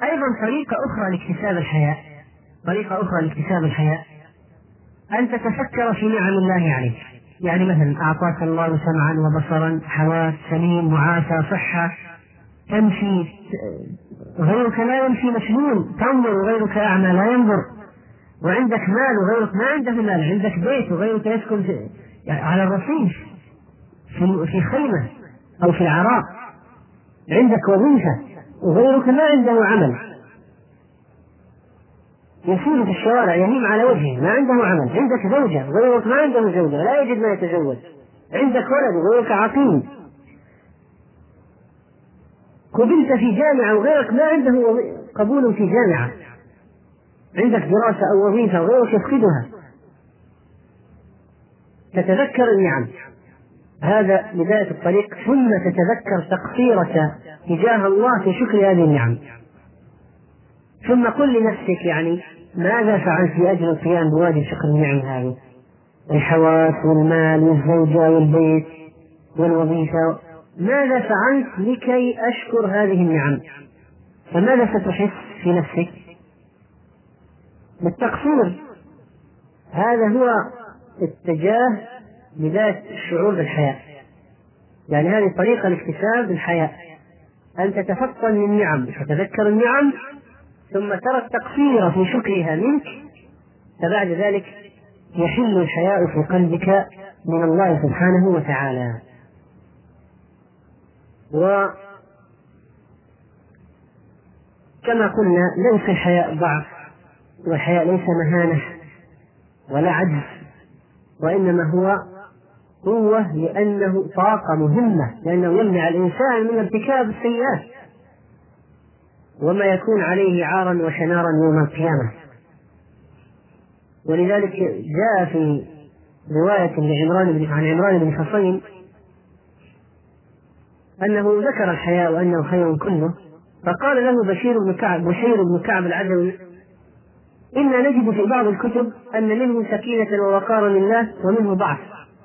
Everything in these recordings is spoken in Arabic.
أيضا طريقة أخرى لاكتساب الحياء أن تتفكر في نعم الله عليك. يعني مثلا أعطاك الله سمعا وبصرا، حواس، سليم، معافى، صحة، تمشي، غيرك لا يمشي مشلول، تنظر وغيرك أعمى لا ينظر، وعندك مال وغيرك ما عنده مال، عندك بيت وغيرك يسكن على الرصيف في خيمة أو في العراء، عندك وظيفة وغيرك ما عنده عمل، يسير في الشوارع يهيم على وجهه ما عنده عمل، عندك زوجة وغيرك ما عنده زوجة لا يجد ما يتزوج، عندك ولد وغيرك عقيم، قبلت في جامعة وغيرك ما عنده قبول في جامعة، عندك دراسة أو وظيفة وغيرك يفقدها، تتذكر النعم، هذا بداية الطريق، ثم تتذكر تقصيرك تجاه الله في شكر هذه النعم، ثم قل لنفسك يعني ماذا فعلت لأجل القيام بواجب شكر النعم هذه، الحواس والمال والزوجة والبيت والوظيفة، ماذا فعلت لكي أشكر هذه النعم؟ فماذا ستحس في نفسك؟ بالتقصير. هذا هو اتجاه بداية الشعور بالحياة، يعني هذه طريقة لاكتساب الحياة، أن تتفطن للنعم، تتذكر النعم ثم ترى التقصير في شكرها منك، فبعد ذلك يحل الحياء في قلبك من الله سبحانه وتعالى. وكما قلنا ليس الحياء ضعف، والحياء ليس مهانة ولا عجز، وإنما هو قوة، لأنه طاقة مهمة، لأنه يمنع الإنسان من ارتكاب السيئات وما يكون عليه عارا وشنارا يوم القيامة. ولذلك جاء في رواية عن عمران بن حصين أنه ذكر الحياء وأنه خير كله، فقال له بشير بن كعب العدوي: إنا نجد في بعض الكتب أن منه سكينة ووقارا لله ومنه ضعف.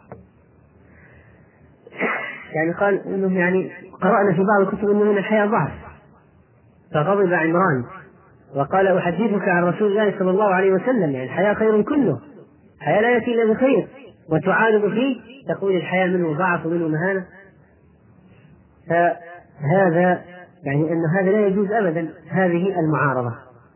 يعني قال إنه يعني قرأنا في بعض الكتب أنه من الحياء ضعف، فغضب عمران وقال: أحدثك عن رسول الله صلى الله عليه وسلم، يعني الحياء خير كله، الحياء لا يأتي إلا بخير، وتعارض فيه تقول الحياء منه ضعف ومنه مهانة. فهذا يعني أن هذا لا يجوز أبدا، هذه المعارضة.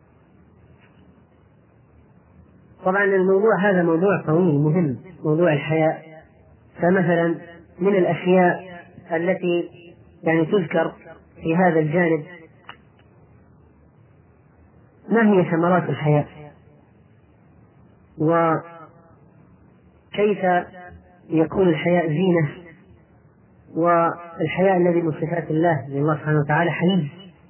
طبعا الموضوع هذا موضوع طويل مهم، موضوع الحياء. فمثلا من الأشياء التي يعني تذكر في هذا الجانب: ما هي ثمرات الحياء، وكيف يكون الحياء زينة، والحياء الذي من صفات الله لله سبحانه وتعالى حليم،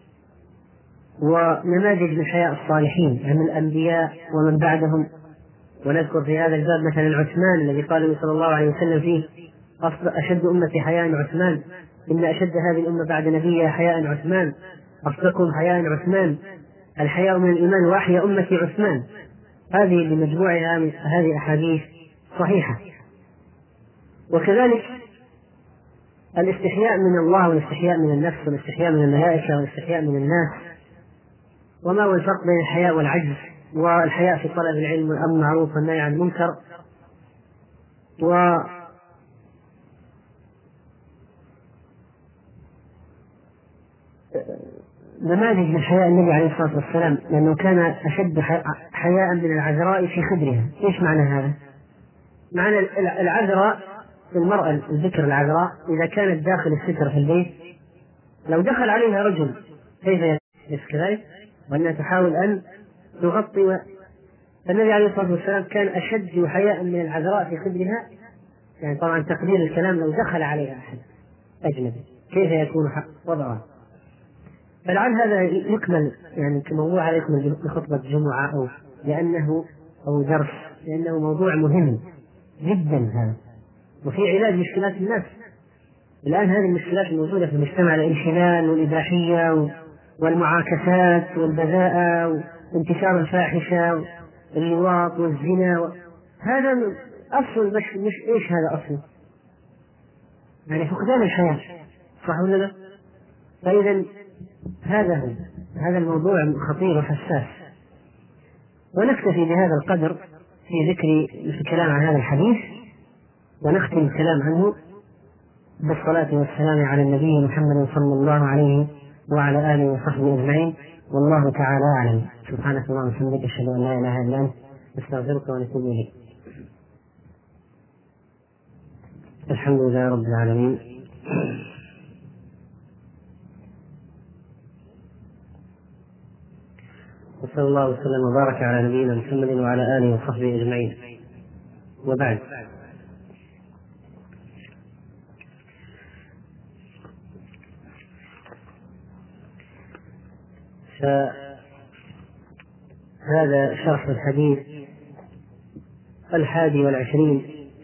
ونماذج من حياء الصالحين من الأنبياء ومن بعدهم. ونذكر في هذا الباب مثلا عثمان الذي قال صلى الله عليه وسلم فيه: أشد أمتي حياء عثمان، إن أشد هذه الأمة بعد نبيها حياء عثمان، أصدقهم حياء عثمان، الحياء من الإيمان وأحيا أمتي عثمان. هذه بمجموعها من هذه أحاديث صحيحة. وكذلك الاستحياء من الله، والاستحياء من النفس، والاستحياء من الملائكة، والاستحياء من الناس. وما هو الفرق بين الحياء والعجز؟ والحياء في طلب العلم والأمر بالمعروف والنهي عن المنكر. نماذج من حياء النبي عليه الصلاة والسلام، لأنه كان أشد حياء من العذراء في خدرها. إيش معنى هذا؟ معنى العذراء، المرأة الذكر العذراء إذا كانت داخل الستر في البيت، لو دخل عليها رجل كيف يفعل كذلك؟ وأنها تحاول أن تغطي. فالنبي عليه الصلاة والسلام كان أشد حياء من العذراء في خدرها، يعني طبعا تقدير الكلام لو دخل عليها أحد أجنبي كيف يكون وضعه. فلعل هذا يكمل يعني كموضوع على يكمل بخطبة جمعة أو درس، لأنه موضوع مهم جدا هذا، وفي علاج مشكلات الناس. الآن هذه المشكلات الموجودة في المجتمع، الانحلال والإباحية والمعاكسات والبذاءة وانتشار الفاحشة واللواط والزنا، هذا أصل مش إيش هذا أصل؟ يعني فقدان الحياة، صح ولا لا؟ فإذا هذا هو. هذا الموضوع خطير وحساس، ونكتفي بهذا القدر في ذكر الكلام عن هذا الحديث، ونختم الكلام عنه بالصلاة والسلام على النبي محمد صلى الله عليه وعلى آله وصحبه أجمعين، والله تعالى أعلم. سبحانك اللهم وبحمدك، أشهد أن لا إله إلا أنت، نستغفرك ونتوب إليك. الحمد لله رب العالمين، وصلى الله وسلم وبارك على نبينا محمد وعلى آله وصحبه أجمعين، وبعد. فهذا شرح الحديث 21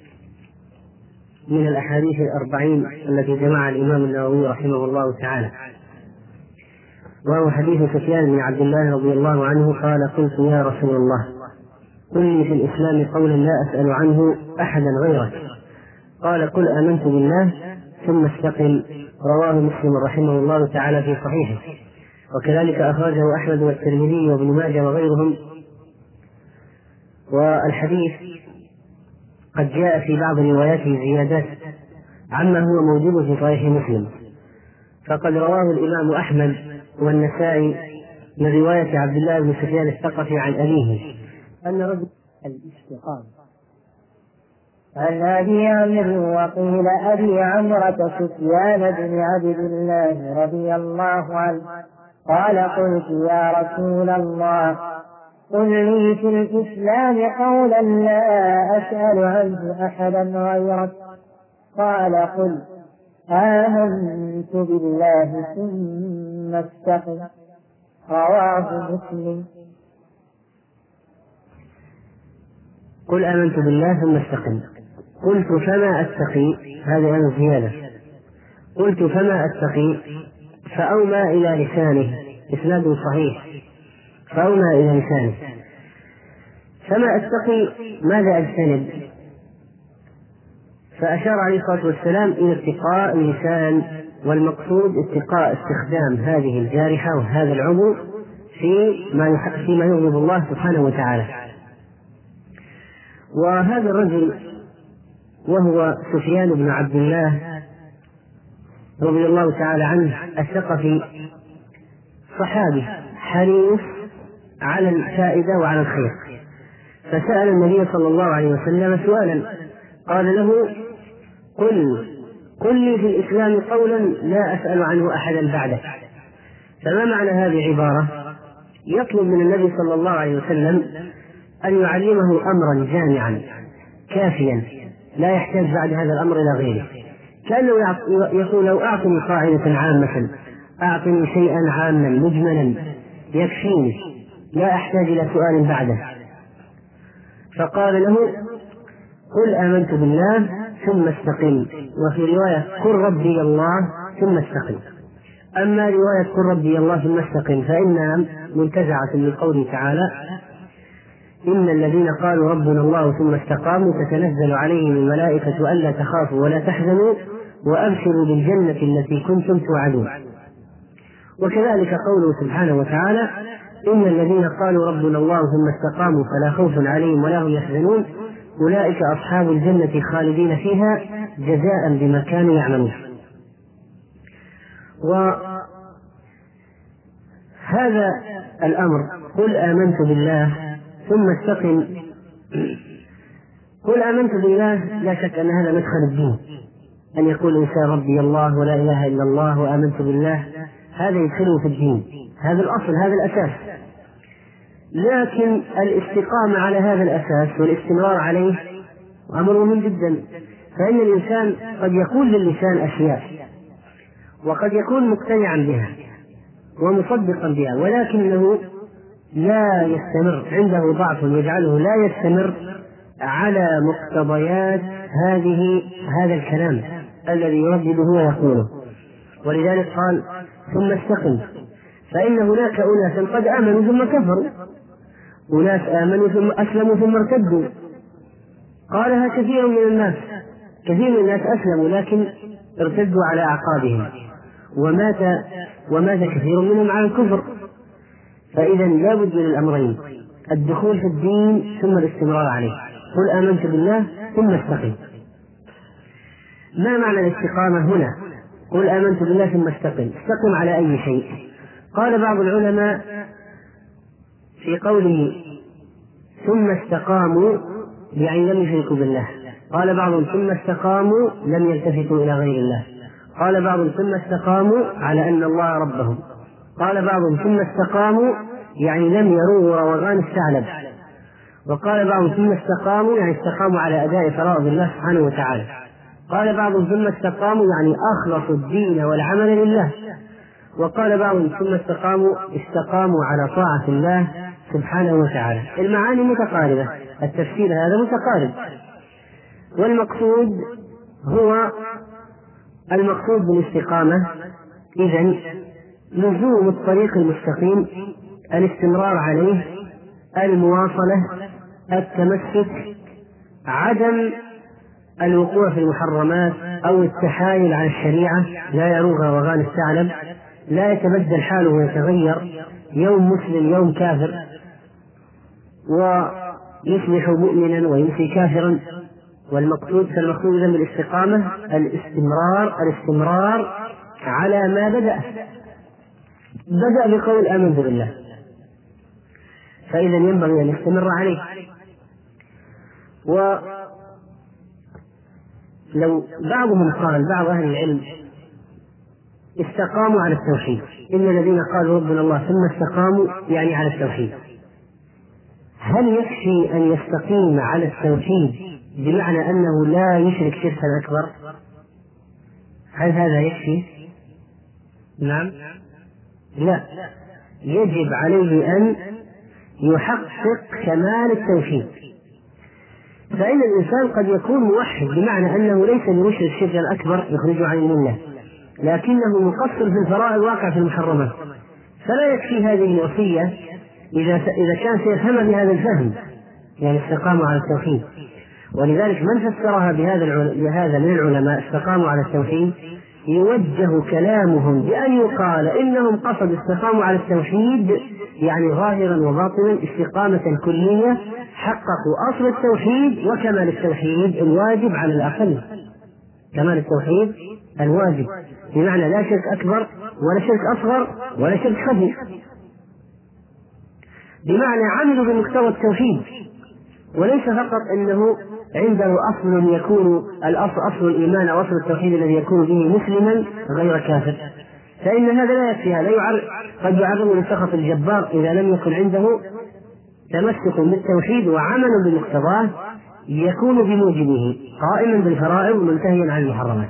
من الأحاديث 40 التي جمعها الإمام النووي رحمه الله تعالى، وهو حديث سفيان بن عبد الله رضي الله عنه قال: قلت يا رسول الله قل لي في الإسلام قولا لا أسأل عنه أحدا غيرك، قال: قل آمنت بالله ثم استقم. رواه مسلم رحمه الله تعالى في صحيحه، وكذلك أخرجه أحمد والترمذي وابن ماجه وغيرهم. والحديث قد جاء في بعض رواياته زيادات عما هو موجود في صحيح مسلم، فقد رواه الإمام أحمد والنسائي من رواية عبد الله بن سفيان الثقفي عن أبيه أن رجل الاستقامة. عن أبي عمرو وقيل أبي عمرة سفيان بن عبد الله رضي الله عنه قال: قلت يا رسول الله قل لي في الإسلام قولا لا أسأل عنه أحدا غيرك، قال: قل آمنت بالله ثم استقم. رواه مسلم. قل آمنت بالله ثم استقم. قلت فما أتقي، هذه أنا زيادة. قلت فما أتقي، فأومى إلى لسانه، إسناد صحيح، فأومى إلى لسانه. فما أتقي ماذا أجتنب؟ فأشار عليه الصلاة والسلام إلى اتقاء اللسان، والمقصود اتقاء استخدام هذه الجارحة وهذا العضو فيما يغضب الله سبحانه وتعالى. وهذا الرجل وهو سفيان بن عبد الله رضي الله تعالى عنه الثقفي، صحابي حريص على الفائدة وعلى الخير، فسأل النبي صلى الله عليه وسلم سؤالا، قال له: قل لي في الإسلام قولا لا أسأل عنه أحدا بعدك. فما معنى هذه العبارة؟ يطلب من النبي صلى الله عليه وسلم أن يعلمه أمرا جامعا كافيا لا يحتاج بعد هذا الأمر إلى غيره، كأنه يقول: لو أعطني قاعدة عامة، أعطني شيئا عاما مجملا يكفيني، لا أحتاج إلى سؤال بعده. فقال له: قل آمنت بالله ثم استقم. وفي رواية: قل ربي الله ثم استقم. أما رواية قل ربي الله ثم استقم فإنها منتزعة من قوله تعالى: إن الذين قالوا ربنا الله ثم استقاموا تتنزل عليهم الملائكة ألا تخافوا ولا تحزنوا وأبشروا بالجنة التي كنتم توعدون. وكذلك قوله سبحانه وتعالى: إن الذين قالوا ربنا الله ثم استقاموا فلا خوف عليهم ولا هم يحزنون أولئك أصحاب الجنة خالدين فيها جزاء بما كانوا يعملون. وهذا الأمر قل آمنت بالله ثم استقم، قل آمنت بالله لا شك أن هذا مدخل الدين، أن يقول الإنسان ربي الله ولا إله إلا الله وآمنت بالله، هذا يدخله في الدين، هذا الأصل، هذا الأساس. لكن الاستقامة على هذا الأساس والاستمرار عليه أمر مهم جدا، فإن الإنسان قد يقول للسان أشياء وقد يكون مقتنعا بها ومصدقا بها، ولكنه لا يستمر، عنده ضعف يجعله لا يستمر على مقتضيات هذا الكلام الذي يردده ويقوله. ولذلك قال: ثم استقم، فإن هناك أناسا قد آمنوا ثم كفروا، أناس آمنوا ثم أسلموا ثم ارتدوا. قالها كثير من الناس، كثير من الناس أسلموا لكن ارتدوا على أعقابهم، ومات كثير منهم على الكفر. فإذا لا بد من الأمرين: الدخول في الدين ثم الاستمرار عليه. قل آمنت بالله ثم استقم. ما معنى الاستقامة هنا؟ قل آمنت بالله ثم استقم. استقم على أي شيء؟ قال بعض العلماء في قوله ثم استقاموا يعني لم يشركوا بالله. قال بعضهم ثم استقاموا لم يلتفتوا إلى غير الله. قال بعضهم ثم استقاموا على أن الله ربهم. قال بعضهم ثم استقاموا يعني لم يروغوا روغان الثعلب. وقال بعضهم ثم استقاموا يعني استقاموا على أداء فرائض الله سبحانه وتعالى. قال بعضهم ثم استقاموا يعني أخلصوا الدين والعمل لله. وقال بعضهم ثم استقاموا على طاعة الله سبحانه وتعالى. المعاني متقاربة، التفسير هذا متقارب، والمقصود هو المقصود بالاستقامة إذن لزوم الطريق المستقيم، الاستمرار عليه، المواصلة، التمسك، عدم الوقوع في المحرمات أو التحايل على الشريعة، لا يروغ روغان الثعلب، لا يتبدل حاله ويتغير، يوم مسلم يوم كافر، ويصبح مؤمنا ويمسي كافرا. فالمقصود إذن بالاستقامة الاستمرار على ما بدأ بقول آمنت بالله، فإذا ينبغي أن يستمر عليه. ولو بعض أهل العلم استقاموا على التوحيد، إن الذين قالوا ربنا الله ثم استقاموا يعني على التوحيد، هل يكفي أن يستقيم على التوحيد بمعنى أنه لا يشرك شركا أكبر؟ هل هذا يكفي؟ نعم، لا، يجب عليه أن يحقق كمال التوحيد. فإن الإنسان قد يكون موحد بمعنى أنه ليس بمشرك الشرك الأكبر يخرجه عن الملة، لكنه مقصر في الفرائض واقع في المحرمات، فلا يكفي هذه الوصية إذا كان سيفهم بهذا الفهم، يعني استقاموا على التوحيد. ولذلك من فسرها بهذا من العلماء استقاموا على التوحيد يوجه كلامهم بأن يقال إنهم قصدوا استقاموا على التوحيد يعني ظاهرا وباطنا استقامة كلية، حققوا أصل التوحيد وكمال التوحيد الواجب على الأقل، كمال التوحيد الواجب بمعنى لا شرك أكبر ولا شرك أصغر ولا شرك خفي، بمعنى عملوا بمقتضى التوحيد، وليس فقط أنه عنده أصل يكون أصل الإيمان أو أصل التوحيد الذي يكون به مسلما غير كافر، فإن هذا لا يكفي. هذا قد يعرض لسخط الجبار إذا لم يكن عنده تمسك بالتوحيد وعمل بمقتضاه يكون بموجبه قائما بالفرائض ومنتهيا عن المحرمات.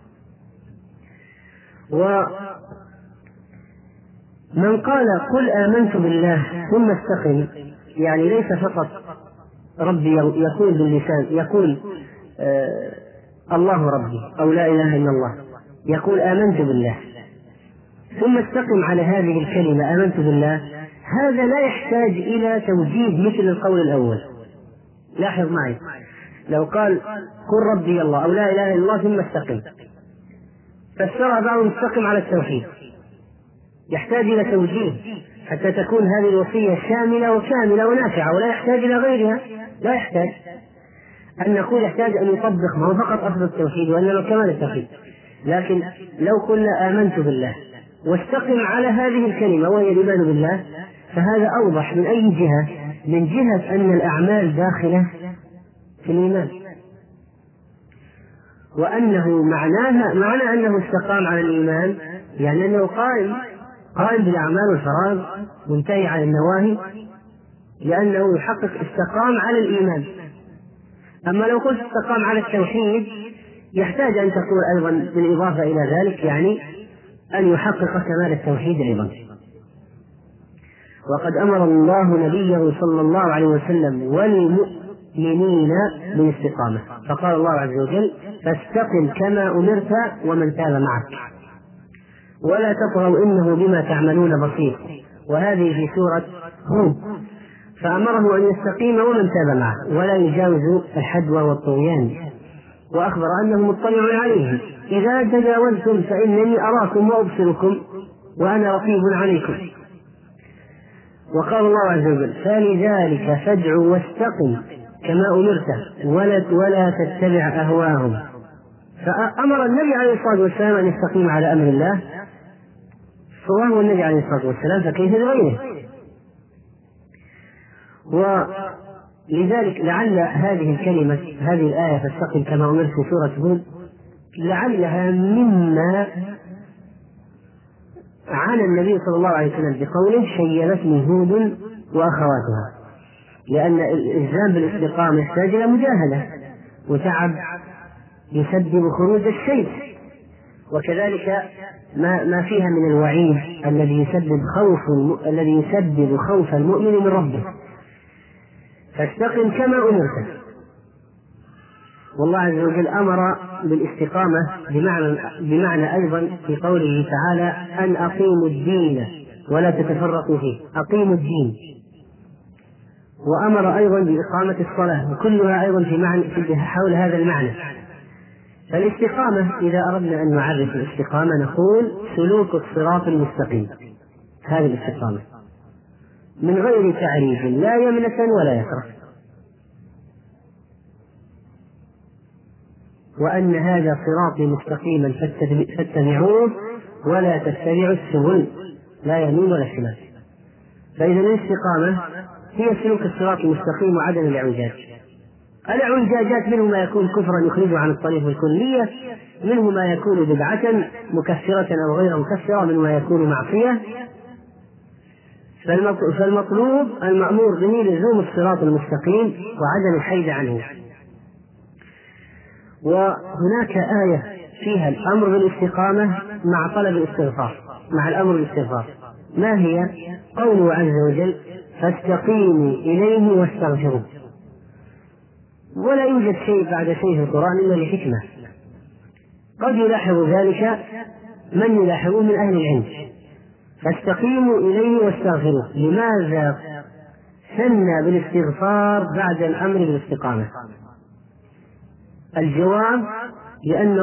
ومن قال قل آمنت بالله ثم استقم يعني ليس فقط ربي يقول باللسان، يقول الله ربي أو لا إله إلا الله، يقول آمنت بالله ثم استقم على هذه الكلمة آمنت بالله، هذا لا يحتاج إلى توجيه مثل القول الأول. لاحظ معي، لو قال قل ربي الله أو لا إله إلا الله ثم استقم، فسرها بعضهم استقم على التوحيد، يحتاج إلى توجيه حتى تكون هذه الوصية شاملة وكاملة ونافعة ولا يحتاج إلى غيرها. لا يحتاج أن نقول يحتاج أن يطبق ما هو فقط أصل التوحيد وأنه كمال التوحيد، لكن لو قلنا آمنت بالله واستقم على هذه الكلمة وهي الإيمان بالله، فهذا أوضح من أي جهة؟ من جهة أن الأعمال داخلة في الإيمان، وأنه معنى أنه استقام على الإيمان يعني أنه قائم بالأعمال والفرائض منتهي عن النواهي، لأنه يحقق استقام على الإيمان. أما لو قلت استقام على التوحيد يحتاج أن تقول أيضا بالإضافة إلى ذلك يعني أن يحقق كمال التوحيد أيضا. وقد أمر الله نبيه صلى الله عليه وسلم والمؤمنين بالاستقامة، فقال الله عز وجل فاستقم كما أمرت ومن تاب معك ولا تطغوا إنه بما تعملون بصير، وهذه في سورة هود، فأمره أن يستقيم ومن تاب معه ولا يجاوز الحدوى والطغيان، وأخبر أنه مطلع عليهم إذا تجاوزتم فإنني أراكم وأبصركم وأنا رقيب عليكم. وقال الله عز وجل: فلذلك فادع واستقم كما أمرت ولا تتبع أهواهم. فأمر النبي عليه الصلاة والسلام أن يستقيم على أمر الله، فهو النبي عليه الصلاة والسلام، فكيف بغيره؟ ولذلك لعل هذه الكلمة، هذه الآية فاستقم كما أمرت في سورة هود، لعلها مما عانى النبي صلى الله عليه وسلم بقوله: شيبتني هود وأخواتها، لأن الإلزام بالاستقامة يحتاج إلى مجاهدة وتعب يسبب خروج الشيء، وكذلك ما فيها من الوعيد الذي يسبب خوف المؤمن من ربه. فاستقم كما أمرت. والله عز وجل أمر بالاستقامة بمعنى أيضا في قوله تعالى: أن أقيموا الدين ولا تتفرقوا فيه، أقيموا الدين. وأمر أيضا بإقامة الصلاة، وكلها أيضا في حول هذا المعنى. فالاستقامة إذا أردنا أن نعرف الاستقامة نقول: سلوك الصراط المستقيم. هذه الاستقامة من غير تعريف، لا يمنة ولا يسرة، وأن هذا صراطي مستقيما فاتبعوه ولا تتبعوا السبل، لا يمين ولا شمال. فإذا الاستقامة هي سلوك الصراط المستقيم وعدم الاعوجاج. الاعوجاجات منه ما يكون كفرا يخرج عن الطريق الكلية، منه ما يكون بدعة مكفرة أو غير مكفرة، منه ما يكون معصية. فالمطلوب المأمور به لزوم الصراط المستقيم وعدم الحيد عنه. وهناك آية فيها الأمر بالاستقامة مع طلب الاستغفار، مع الأمر بالاستغفار. ما هي؟ قوله عز وجل: فاستقيموا إليه واستغفروه. ولا يوجد شيء بعد شيء في القرآن إلا لحكمة، قد يلاحظ ذلك من يلاحظه من أهل العلم. فاستقيموا إليه واستغفروه، لماذا ثنى بالاستغفار بعد الأمر بالاستقامة؟ الجواب: لأن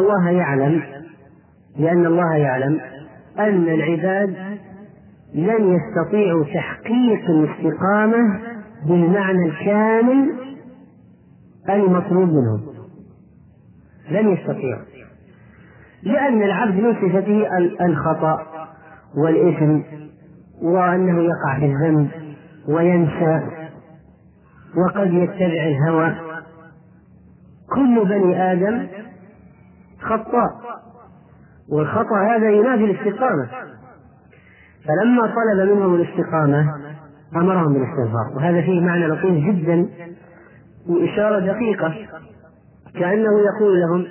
الله يعلم أن العباد لن يستطيعوا تحقيق الاستقامة بالمعنى الكامل المطلوب منهم، لن يستطيعوا، لأن العبد من صفته الخطأ والإثم، وأنه يقع في الذنب وينسى وقد يتبع الهوى. كل بني آدم خطاء، والخطأ هذا ينافي الاستقامة. فلما طلب منهم الاستقامة أمرهم بالاستغفار، وهذا فيه معنى لطيف جدا وإشارة دقيقة، كأنه يقول لهم: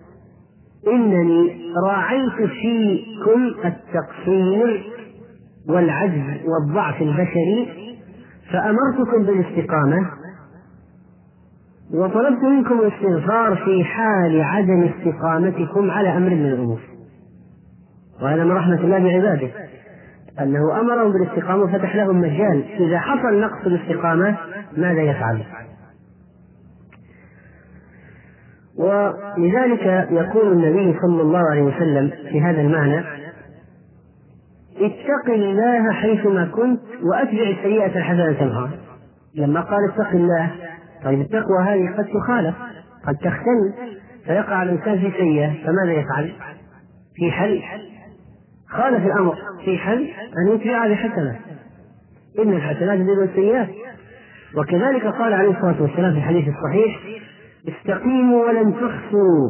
إنني راعيت فيكم التقصير والعجز والضعف البشري فأمرتكم بالاستقامة، وطلبت منكم الاستغفار في حال عدم استقامتكم على أمر من الأمور. وهذا من رحمة الله بعباده، أنه أمرهم بالاستقامة وفتح لهم مجال إذا حصل نقص الاستقامة ماذا يفعل. ولذلك يقول النبي صلى الله عليه وسلم في هذا المعنى: اتق الله حيثما كنت وأتبع السيئة الحسنة تمحها. لما قال اتق الله، طيب التقوى هذه قد تخالف، قد تختل، فيقع الإنسان في سيئة، فماذا يفعل؟ في حل، خالف الأمر، في حل أن يتبع بحسنة، إن الحسنات تذهب السيئات. وكذلك قال عليه الصلاة والسلام في الحديث الصحيح: استقيموا ولن تحصوا.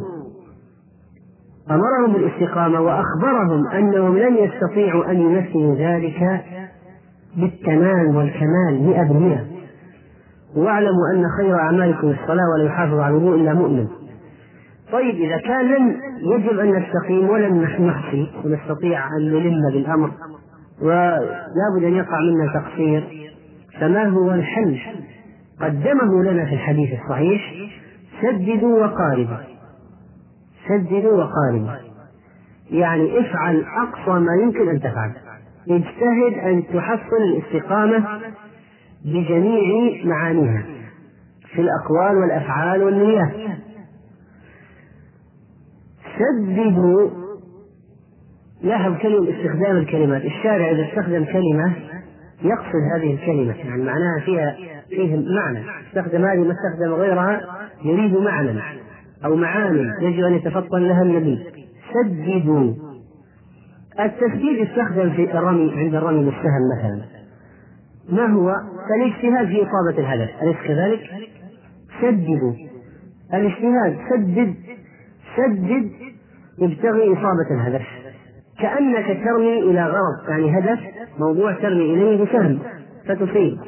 أمرهم بالاستقامة وأخبرهم أنهم لن يستطيعوا أن يمثلوا ذلك بالتمام والكمال 100%. واعلموا أن خير أعمالكم الصلاة ولا يحافظ على الوضوء إلا مؤمن. طيب إذا كان يجب أن نستقيم ولن نحصي ونستطيع أن نلم بالأمر ولا بد أن يقع منا تقصير، فما هو الحل؟ قدمه لنا في الحديث الصحيح: سددوا وقاربوا. سددوا وقاربوا يعني افعل أقصى ما يمكن أن تفعل، اجتهد أن تحصل الاستقامة بجميع معانيها في الأقوال والأفعال والنيات. سددوا، لاحظ كلمة استخدام الكلمات. الشارع إذا استخدم كلمة يقصد هذه الكلمة، يعني معناها فيه معنى، استخدم هذه ما استخدم غيرها، يريد معنى أو معاني يجب أن يتفطن لها النبي. سددوا. التسديد يستخدم في الرمي، عند الرمي بالسهم مثلا، ما هو؟ الاجتهاد في إصابة الهدف، أليس كذلك؟ سددوا، الاجتهاد، سدد ابتغي إصابة الهدف، كأنك ترمي إلى غرض، يعني هدف موضوع ترمي إليه بسهم فتصيب.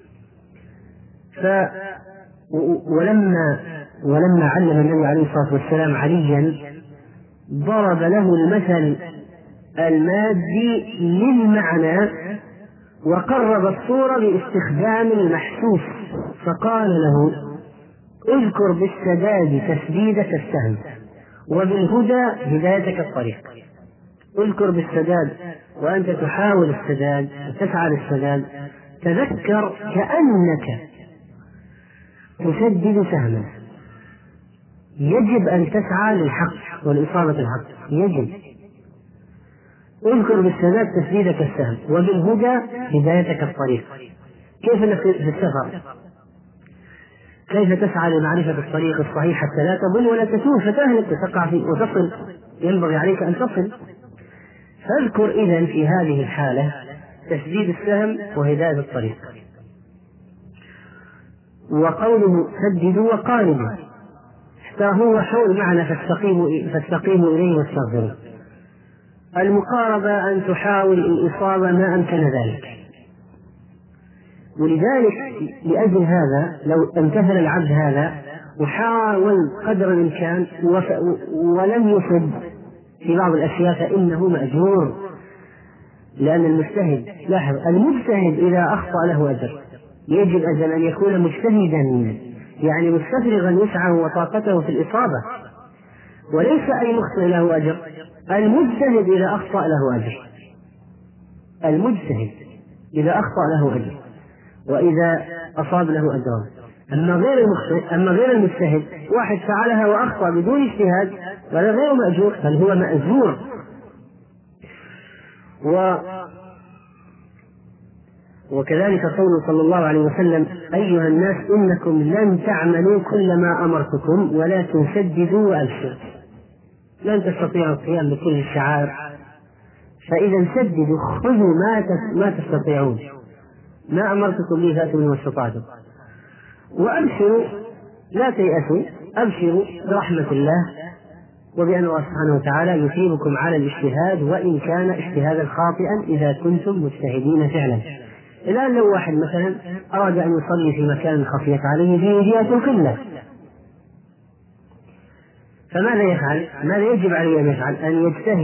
ولما علم النبي عليه الصلاة والسلام عليا ضرب له المثل المادي للمعنى وقرب الصورة باستخدام المحسوس، فقال له: اذكر بالسداد تسديدك السهم وبالهدى هدايتك الطريق. اذكر بالسداد، وأنت تحاول السداد وتسعى للسداد، تذكر كأنك تسدد سهما. يجب أن تسعى للحق والإصابة الحق، يجب. اذكر بالسداد تسديدك السهم وبالهدى هدايتك الطريق. كيف انك في السفر، كيف تسعى لمعرفة الطريق الصحيح حتى لا تضل ولا تسوء فتهلك وتقع فيه وتصل، ينبغي عليك أن تصل. فاذكر إذن في هذه الحالة تسديد السهم وهداية الطريق. وقوله سددوا وقاربوا، هو حول معنى فاستقيموا إليه واستغفروا. المقاربة أن تحاول الإصابة ما أمكن ذلك. ولذلك لأجل هذا لو امتثل العبد هذا وحاول قدر الإمكان ولم يصب في بعض الأشياء فإنه مأجور، لأن المجتهد، لاحظ، المجتهد إذا أخطأ له أجر. يجب أن يكون مجتهدا، يعني مستفرغا وسعه وطاقته في الإصابة، وليس أي مخطئ له أجر. المجتهد إذا أخطأ له أجر، المجتهد إذا أخطأ له أجر وإذا أصاب له أجران. أما غير المجتهد، واحد فعلها وأخطأ بدون اجتهاد، وهذا غير مأجور بل هو مأجور. وكذلك قوله صلى الله عليه وسلم: أيها الناس إنكم لن تعملوا كل ما أمرتكم ولكن سددوا وأبشروا. لن تستطيعوا القيام بكل الشعائر، فإذا سددوا، خذوا ما تستطيعون، ما أمرتكم به فأتوا منه ما استطعتم، وأبشروا، لا تيأسوا، أبشروا برحمة الله وبأن الله سبحانه وتعالى يثيبكم على الاجتهاد وإن كان اجتهادا خاطئا إذا كنتم مجتهدين فعلا. الآن لو واحد مثلا أراد أن يصلي في مكان خفيت عليه في جهة القبلة، فماذا يفعل؟ ماذا يجب عليه أن يفعل؟ أن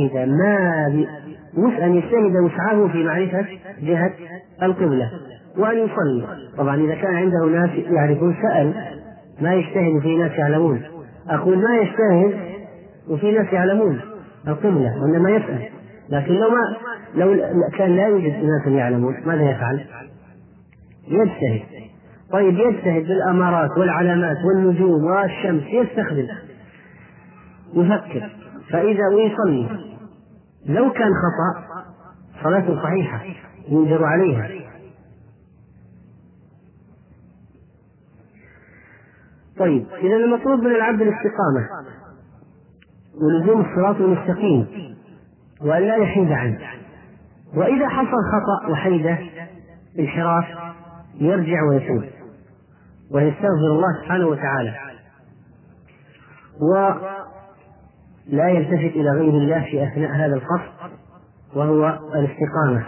يجتهد وسعه في معرفة جهة القبلة وأن يصلي. طبعا إذا كان عنده ناس يعرفون سأل، ما يجتهد في ناس يعلمون. أقول ما يجتهد وفي ناس يعلمون القبلة وإنما يسأل. لكن لو كان لا يوجد ناس يعلمون ماذا يفعل؟ يجتهد. طيب يجتهد بالأمارات والعلامات والنجوم والشمس، يستخدم، يفكر، فإذا ويصلي. لو كان خطأ صلاته صحيحة ينجر عليها. طيب إذا المطلوب من العبد الاستقامة ولزوم الصراط المستقيم وأن لا يحيد عنه، وإذا حصل خطأ وحيدة انحراف يرجع ويتوب ويستغفر الله سبحانه وتعالى، ولا يلتفت إلى غير الله في أثناء هذا الفصل، وهو الاستقامة.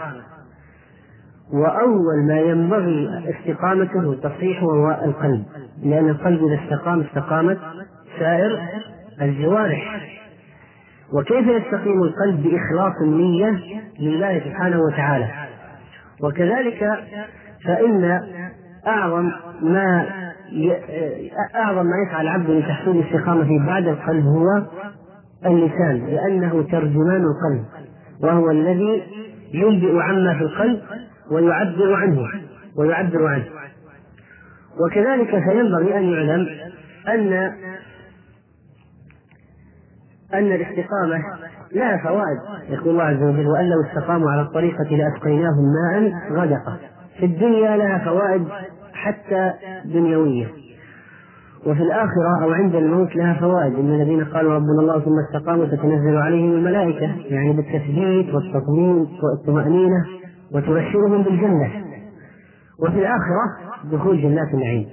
وأول ما ينبغي استقامته وتصحيحه هو القلب، لأن القلب إذا استقامت سائر الجوارح. وكيف يستقيم القلب؟ بإخلاص النية لله سبحانه وتعالى. وكذلك فإن أعظم ما يسعى العبد لتحصيل الاستقامة بعد القلب هو اللسان، لأنه ترجمان القلب وهو الذي ينبئ عما في القلب ويعبر عنه. وكذلك فينبغي أن يعلم أن الاستقامة لها فوائد. يقول الله عز وجل: وأن لو استقاموا على الطريقة لأسقيناهم ماء غدقا. في الدنيا لها فوائد حتى دنيوية، وفي الآخرة أو عند الموت لها فوائد. إن الذين قالوا ربنا الله ثم استقاموا تتنزل عليهم الملائكة، يعني بالتثبيت والتطمين والطمأنينة، وتبشرهم بالجنة، وفي الآخرة دخول جنات النعيم.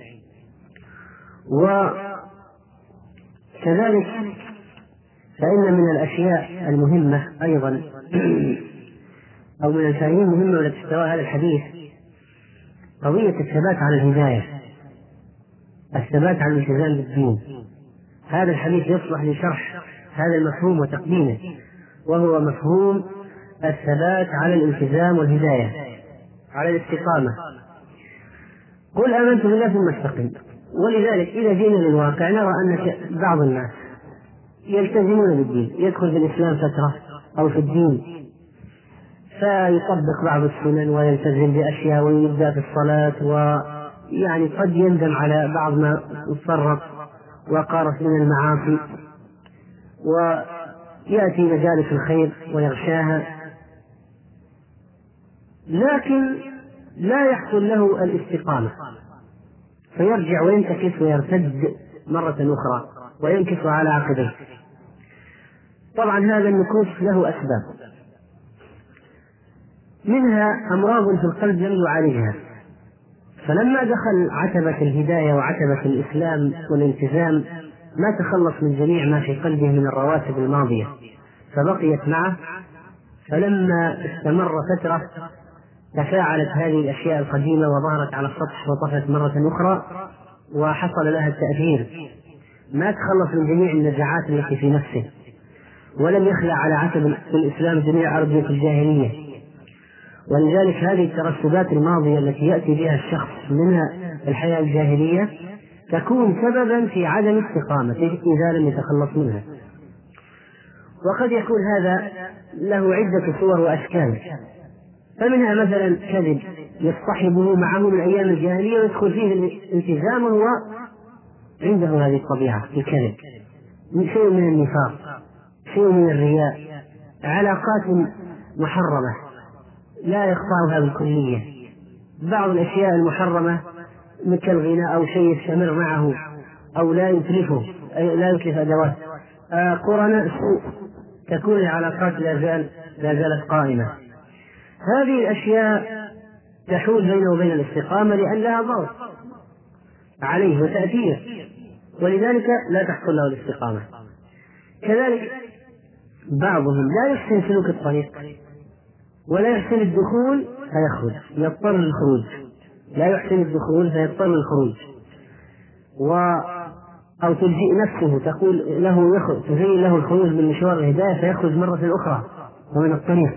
وكذلك فإن من الأشياء المهمة أيضا أو من الفائدين المهمة التي تحتوي هذا الحديث قضية الثبات على الهداية، الثبات على الالتزام بالدين. هذا الحديث يصلح لشرح هذا المفهوم وتقديمه، وهو مفهوم الثبات على الالتزام والهداية، على الاستقامة. قل آمنت بالله ثم استقم. ولذلك إذا جئنا للواقع نرى أن بعض الناس يلتزمون بالدين، يدخل في الإسلام فترة أو في الدين فيطبق بعض السنن ويلتزم بأشياء ويبدأ في الصلاة، ويعني قد يندم على بعض ما فرط وقارف من المعاصي، ويأتي مجالس الخير ويغشاها، لكن لا يحصل له الاستقامة، فيرجع وينتكس ويرتد مرة أخرى وينكس على عقبيه. طبعا هذا النكوص له أسباب، منها أمراض في القلب لم يعالجها، فلما دخل عتبة الهداية وعتبة الإسلام والالتزام ما تخلص من جميع ما في قلبه من الرواتب الماضية، فبقيت معه، فلما استمر فترة تفاعلت هذه الأشياء القديمة وظهرت على السطح وطفت مرة أخرى وحصل لها التأثير، ما تخلص من جميع النزعات التي في نفسه، ولم يخلع على عتب الإسلام جميع أرضية الجاهلية. ولذلك هذه الترسبات الماضية التي يأتي بها الشخص منها الحياة الجاهلية تكون سببا في عدم استقامته إذا لم يتخلص منها. وقد يكون هذا له عدة صور وأشكال، فمنها مثلا كذب يصطحبه معه من أيام الجاهلية ويدخل فيه الالتزام وهو عنده هذه الطبيعة الكذب، شيء من النفاق، شيء من الرياء، علاقات محرمة لا يقطعها بالكلية، بعض الأشياء المحرمة مثل الغناء أو شيء يستمر معه أو لا يتلفه، لا يتلف أدوات، قرناء سوء، تكون العلاقات لا زالت قائمة. هذه الأشياء تحول بينه وبين الاستقامة لأن لها ضغط عليه وتأثير، ولذلك لا تحصل له الاستقامة. كذلك بعضهم لا يحسن سلوك الطريق ولا يحسن الدخول فيخرج، يضطر للخروج، لا يحسن الدخول فيضطر للخروج، أو تلجئ نفسه تقول له تزين له الخروج من مشوار الهداية فيخرج مرة أخرى ومن الطريق.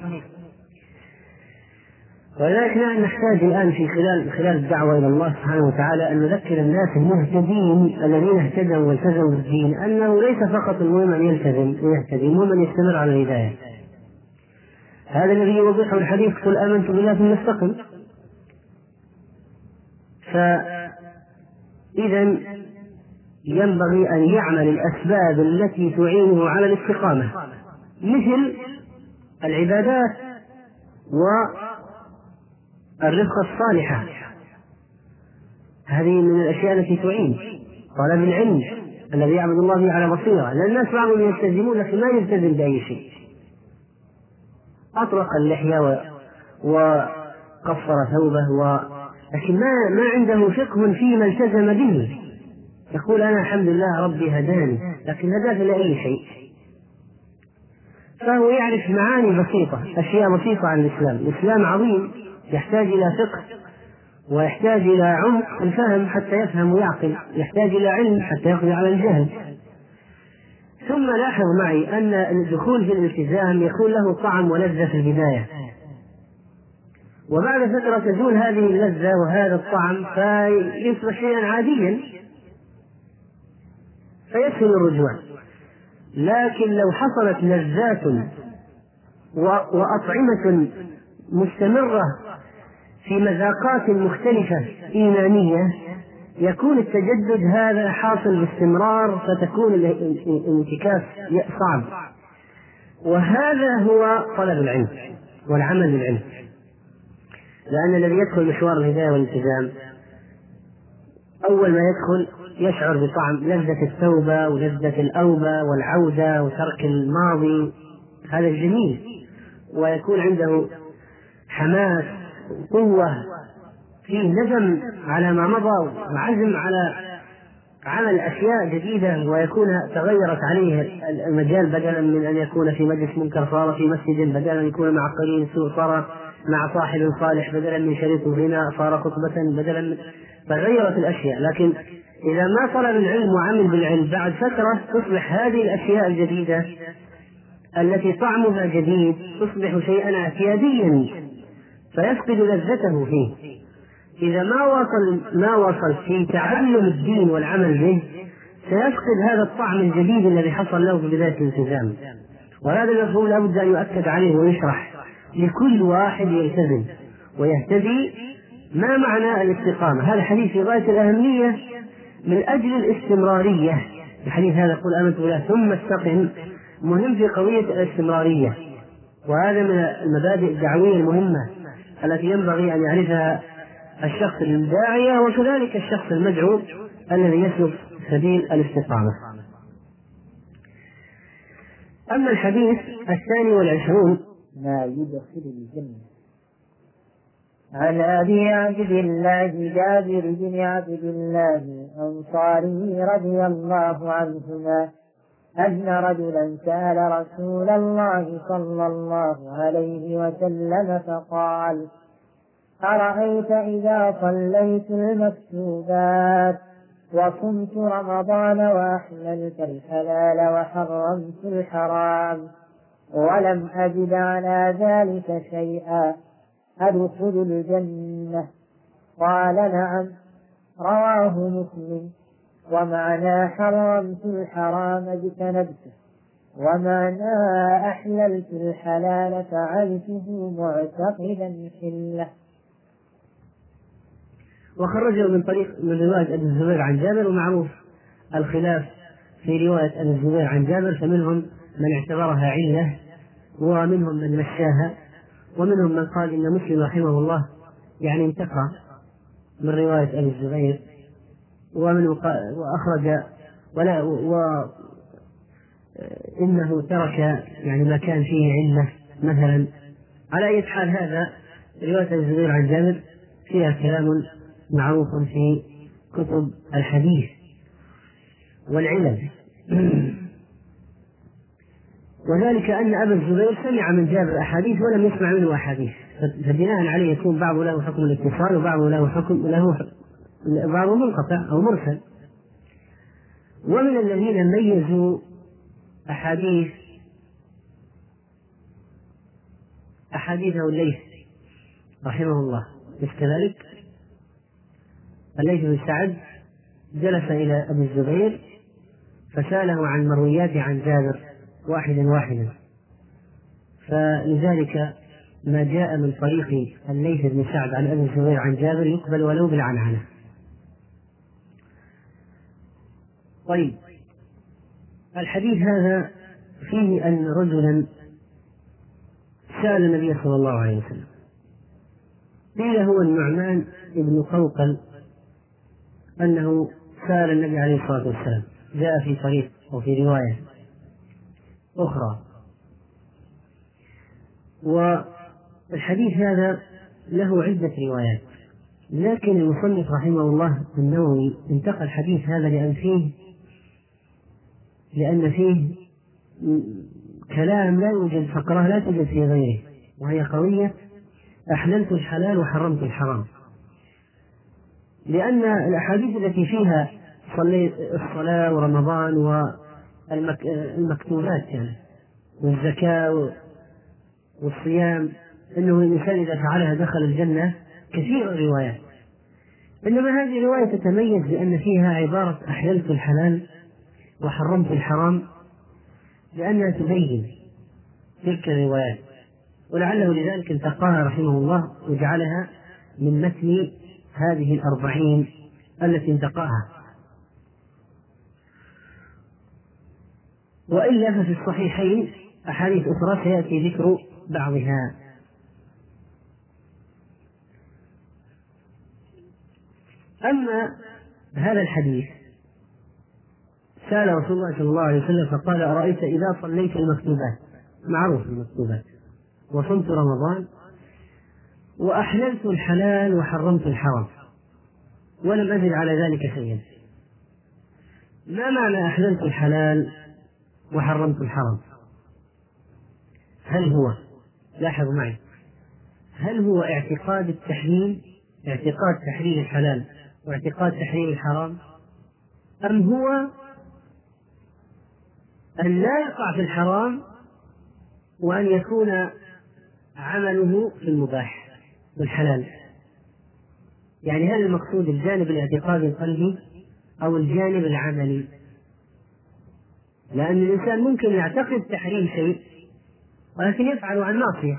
ولذلك نحتاج الآن في خلال الدعوة إلى الله سبحانه وتعالى أن نذكر الناس المهتدين الذين اهتدوا والتزموا بالدين أنه ليس فقط المهم أن يلتزم ويهتدي، المهم أن يستمر على الهداية. هذا الذي يوضحه الحديث قل آمنت بالله ثم استقم. فإذا ينبغي أن يعمل الأسباب التي تعينه على الاستقامة مثل العبادات والرفقة الصالحة، هذه من الأشياء التي تعين. طلب العلم الذي يعبد الله به على بصيرة، لأن الناس بعضهم يلتزمون لكن ما يلتزم بأي شيء، أطلق اللحية وقصر ثوبه لكن ما عنده فقه فيما التزم به، يقول أنا الحمد لله ربي هداني، لكن هداه لأي شيء. فهو يعرف معاني بسيطة، أشياء بسيطة عن الإسلام. الإسلام عظيم يحتاج إلى فقه ويحتاج إلى عمق الفهم حتى يفهم ويعقل، يحتاج إلى علم حتى يقضي على الجهل. ثم لاحظ معي أن الدخول في الالتزام يكون له طعم ولذة في البداية، وبعد فترة تزول هذه اللذة وهذا الطعم فيصبح شيئا عاديا فيسهل الرجوع. لكن لو حصلت لذات وأطعمة مستمرة في مذاقات مختلفة إيمانية يكون التجدد هذا حاصل باستمرار، فتكون الانتكاس صعب. وهذا هو طلب العلم والعمل بالعلم. لأن الذي يدخل مشوار الهداية والالتزام أول ما يدخل يشعر بطعم لذة التوبة ولذة الأوبة والعودة وترك الماضي، هذا الجميل، ويكون عنده حماس وقوة، فيه ندم على ما مضى وعزم على عمل أشياء جديدة، ويكون تغيرت عليه المجال، بدلا من أن يكون في مجلس منكر صار في مسجد، بدلا أن يكون مع قرين سوء صار مع صاحب صالح، بدلا من شريك غنى صار خطبة، تغيرت الأشياء. لكن إذا ما طلب العلم وعمل بالعلم بعد فترة تصبح هذه الأشياء الجديدة التي طعمها جديد تصبح شيئا اعتياديا فيفقد لذته فيه. إذا ما وصل في تعلم الدين والعمل به سيفقد هذا الطعم الجديد الذي حصل له في بداية الالتزام. وهذا المفهوم لابد أن يؤكد عليه ويشرح لكل واحد يلتزم ويهتدي ما معنى الاستقامة. هذا حديث في غاية الأهمية من أجل الاستمرارية. الحديث هذا يقول آمنت بالله ثم استقم، مهم في قضية الاستمرارية، وهذا من المبادئ الدعوية المهمة التي ينبغي أن يعرفها الشخص الداعية وكذلك الشخص المدعو الذي يسلك سبيل الاستقامة. أما الحديث 22 ما يدخل الجنة. عن أبي عبد الله جابر بن عبد الله الأنصاري رضي الله عنهما أن رجلا سأل رسول الله صلى الله عليه وسلم فقال: أرأيت إذا صليت المكتوبات وصمت رمضان وأحللت الحلال وحرمت الحرام ولم أجد على ذلك شيئا أدخل الجنة؟ قال: نعم. رواه مسلم. ومعنى حرمت الحرام اجتنبته، ومعنى أحللت الحلال فعلته معتقدا حله. وخرجه من رواية أبي الزبير عن جابر، ومعروف الخلاف في رواية أبي الزبير عن جابر، فمنهم من اعتبرها علة ومنهم من مشاها ومنهم من قال إن مسلم رحمه الله يعني انتقى من رواية أبي الزبير وأخرج إنه ترك يعني ما كان فيه علة مثلا. على أي حال هذا رواية أبي الزبير عن جابر فيها كلام معروف في كتب الحديث والعلل، وذلك أن أبا الزبير سمع من جابر أحاديث ولم يسمع منه أحاديث، فبناء عليه يكون بعضه له حكم الاتصال وبعضه له حكم بعضه منقطع أو مرسل. ومن الذين ميزوا أحاديثه الليث رحمه الله، كذلك الليث بن سعد جلس إلى أبي الزبير فسأله عن مرويات عن جابر واحدا، فلذلك ما جاء من طريق الليث بن سعد عن أبي الزبير عن جابر يقبل ولو بالعنعنة. طيب، الحديث هذا فيه أن رجلا سأل النبي صلى الله عليه وسلم، قيل هو النعمان بن قوقل، أنه سأل النبي عليه الصلاة والسلام، جاء في طريق وفي رواية أخرى. والحديث هذا له عدة روايات، لكن المصنف رحمه الله النووي انتقى الحديث هذا لأن فيه كلام لا يوجد، فقرة لا توجد في غيره، وهي قوية: أحللت الحلال وحرمت الحرام. لأن الأحاديث التي فيها الصلاة ورمضان والمكتوبات يعني والزكاة والصيام أنه الإنسان إذا فعلها دخل الجنة كثير الروايات، إنما هذه الرواية تتميز بأن فيها عبارة أحللت الحلال وحرمت الحرام، لأنها تبين تلك الروايات، ولعله لذلك انتقاها رحمه الله وجعلها من متن هذه 40 التي انتقاها. وإلا ففي الصحيحين أحاديث أخرى سيأتي ذكر بعضها. أما هذا الحديث سأل رسول الله صلى الله عليه وسلم فقال: أرأيت إذا صليت المكتوبات، معروف المكتوبات، وصمت رمضان وأحللت الحلال وحرمت الحرام ولم أزد على ذلك شيئا، ما معنى أحللت الحلال وحرمت الحرام؟ هل هو، لاحظوا معي، هل هو اعتقاد التحليل، اعتقاد تحليل الحلال واعتقاد تحريم الحرام، أم هو أن لا يقع في الحرام وأن يكون عمله في المباح والحلال؟ يعني هل المقصود الجانب الاعتقادي القلبي أو الجانب العملي؟ لأن الإنسان ممكن يعتقد تحريم شيء ولكن يفعل عن معصية،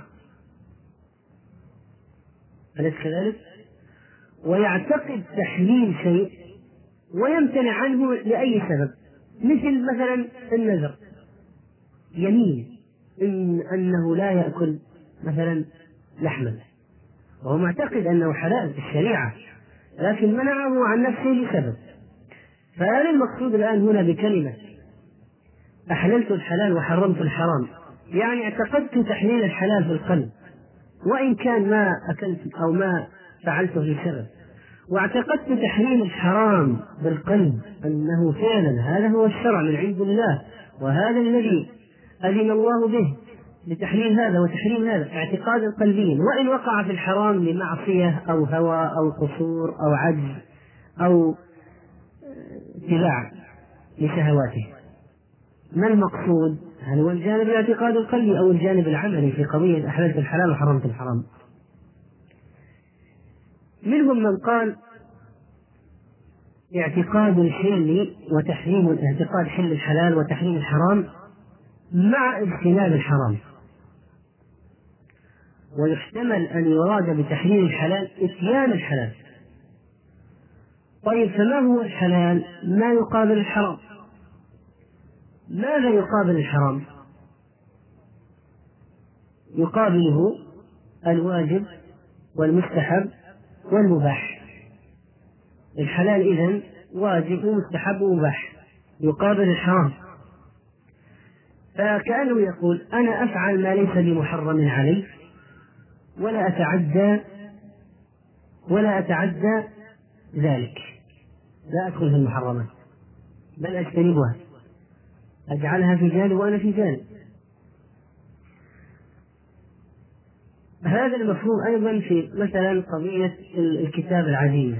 أليس كذلك؟ ويعتقد تحليل شيء ويمتنع عنه لأي سبب، مثل مثلا النذر، يمين أنه لا يأكل مثلا لحما وهو معتقد أنه حلال في الشريعة لكن منعه عن نفسه لسبب. فهذا المقصود الآن هنا بكلمة أحللت الحلال وحرمت الحرام، يعني اعتقدت تحليل الحلال في القلب وإن كان ما أكلت أو ما فعلته لسبب، واعتقدت تحريم الحرام بالقلب أنه فعلا هذا هو الشرع من عند الله وهذا الذي أذن الله به لتحليل هذا وتحريم هذا، اعتقاد القلبي، وإن وقع في الحرام لمعصية أو هوى أو قصور أو عجز أو اتباع لشهواته. ما المقصود؟ هل هو الجانب الاعتقاد القلبي أو الجانب العملي في قضية أحللت الحلال وحرمت الحرام؟ منهم من قال اعتقاد الحل وتحريم، اعتقاد حل الحلال وتحريم الحرام مع اجتناب الحرام، ويحتمل أن يراد بتحريم الحلال إتيان الحلال. طيب فما هو الحلال؟ ما يقابل الحرام. ماذا يقابل الحرام؟ يقابله الواجب والمستحب والمباح. الحلال إذن واجب ومستحب ومباح يقابل الحرام، فكأنه يقول أنا أفعل ما ليس بمحرم علي ولا أتعدى ذلك، لا أدخل في المحرمات بل أجتنبها، أجعلها في جانب وأنا في جانب. هذا المفهوم أيضا في مثلا قضية الكتاب العزيز،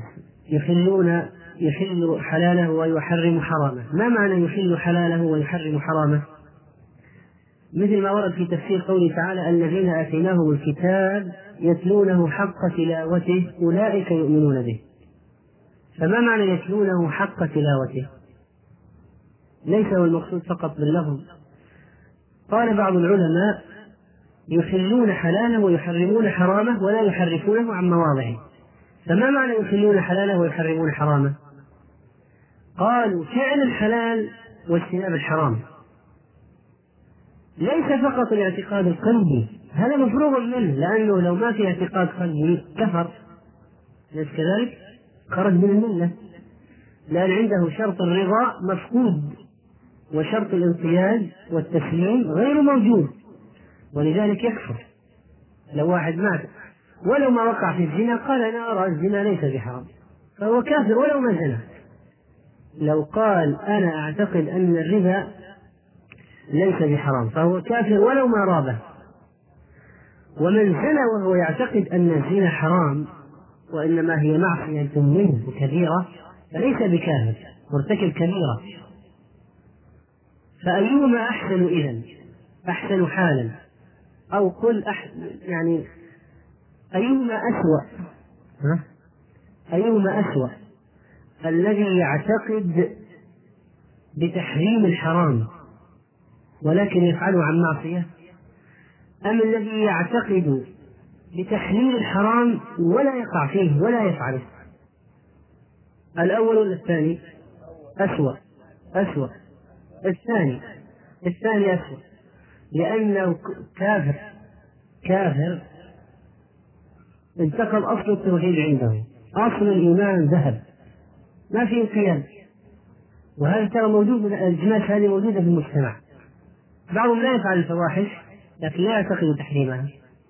يحل حلاله ويحرم حرامه. ما معنى يحل حلاله ويحرم حرامه؟ مثل ما ورد في تفسير قوله تعالى الذين آتيناهم الكتاب يتلونه حق تلاوته أولئك يؤمنون به. فما معنى يتلونه حق تلاوته؟ ليس هو المقصود فقط باللفظ. قال بعض العلماء يحلون حلاله ويحرمون حرامه ولا يحرفونه عن مواضعه. فما معنى يحلون حلاله ويحرمون حرامه؟ قالوا فعل الحلال واجتناب الحرام، ليس فقط الاعتقاد القلبي، هذا مفروغ منه، لأنه لو ما في اعتقاد قلبي كفر، ليس كذلك؟ خرج من الملة، لأن عنده شرط الرضا مفقود وشرط الانقياد والتسليم غير موجود، ولذلك يكفر. لو واحد مات ولو ما وقع في الزنا قال أنا أرى الزنا ليس بحرام فهو كافر ولو ما زنا. لو قال أنا أعتقد أن الربا ليس بحرام فهو كافر ولو ما رابه. ومن زنى وهو يعتقد أن الزنا حرام وإنما هي معصية منه كبيرة فليس بكافر، مرتكب كبيرة. فأيهما أحسن إذن؟ أحسن حالا، أو قل يعني أيهما أسوأ؟ أيهما أسوأ؟ الذي يعتقد بتحريم الحرام ولكن يفعله عن معصية، أم الذي يعتقد بتحليل الحرام ولا يقع فيه ولا يفعله؟ الأول ولا الثاني؟ أسوأ. الثاني أسوأ، لأنه كافر انتقل أصل التوحيد عنده، أصل الإيمان ذهب ما في انقياد. وهذا ترى موجود، الجناس هذه موجودة في المجتمع. بعضهم لا يفعل الفواحش لكن لا يعتقد تحريمها،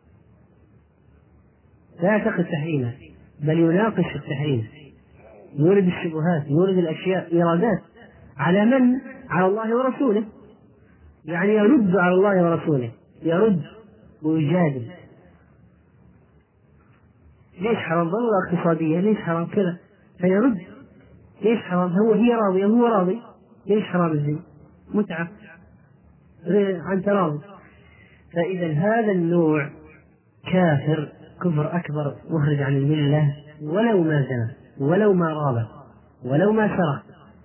لا يعتقد تحريمها، بل يناقش في التحريم، يورد الشبهات، يورد الأشياء إيرادات على من؟ على الله ورسوله، يعني يرد على الله ورسوله، يرد ويجادل. ليش حرام؟ ضرورة اقتصادية، ليش حرام كذا؟ فيرد. ليش حرام؟ هي راضية، هو راضي، ليش حرام الزنا؟ متعة عن تراضي. فإذا هذا النوع كافر كفر أكبر مخرج عن الملة، ولو ما زنى، ولو ما راب، ولو ما سرق.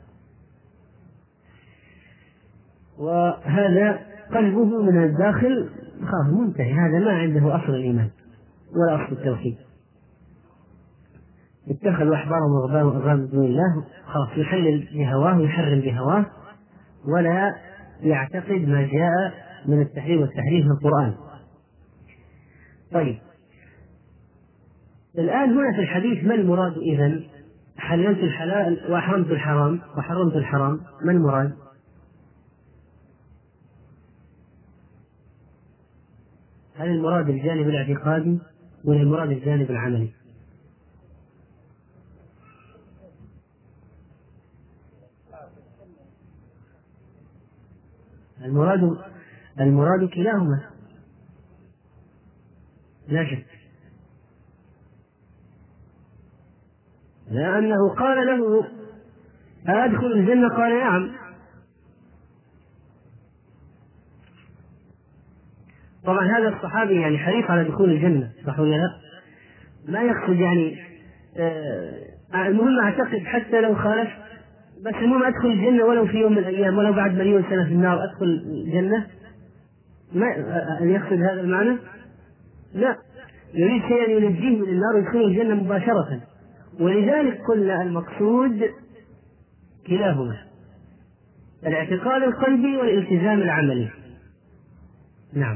وهذا قلبه من الداخل خاف منتهي، هذا ما عنده أصل الإيمان ولا أصل التوحيد. اتخذوا أحبارهم ورهبانهم أربابا من دون الله، خلاص يحلل بهواه ويحرم بهواه، ولا يعتقد ما جاء من التحريم والتحريف في القرآن. طيب الآن هنا في الحديث ما المراد إذن؟ حللت الحلال وأحرمت الحرام وحرمت الحرام، ما المراد؟ هل المراد الجانب الاعتقادي ولا المراد الجانب العملي؟ المراد كلاهما لا شك، لأنه قال له أدخل الجنة؟ قال نعم. طبعا هذا الصحابي يعني حريص على دخول الجنة، صح ولا لا؟ ما يقصد يعني المهم أعتقد حتى لو خالف، بس المهم أدخل الجنة ولو في يوم من الأيام، ولو بعد مليون سنة في النار أدخل الجنة. ما يقصد هذا المعنى؟ لا، يريد شيئا ينجيه من النار ويدخل الجنة مباشرة. ولذلك قلنا المقصود كلاهما، الاعتقاد القلبي والالتزام العملي. نعم.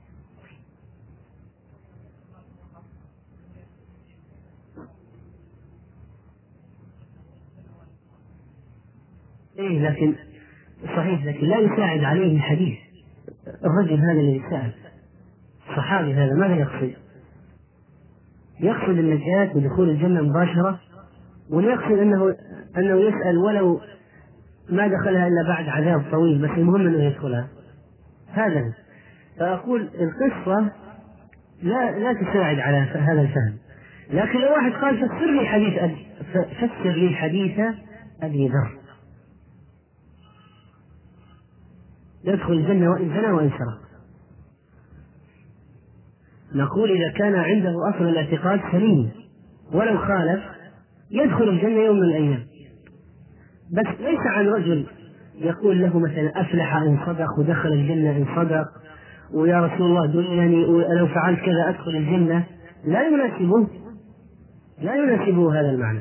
إيه لكن صحيح، لكن لا يساعد عليه الحديث. الرجل هذا الذي سأل الصحابي هذا ماذا يقصد؟ يقصد النجاة ودخول الجنة مباشرة، ويقصد أنه يسأل ولو ما دخلها إلا بعد عذاب طويل، بس المهم أنه يدخلها. هذا فأقول القصة لا تساعد على هذا الفهم. لكن لو واحد قال فسر لي حديث أبي ذر يدخل الجنة وإن زنى وإن سرق، نقول إذا كان عنده أصل الاعتقاد سليم ولو خالف يدخل الجنة يوم من الأيام. بس ليس عن رجل يقول له مثلا أفلح إن صدق ودخل الجنة إن صدق، ويا رسول الله دلني ولو فعلت كذا أدخل الجنة. لا يناسبه هذا المعنى.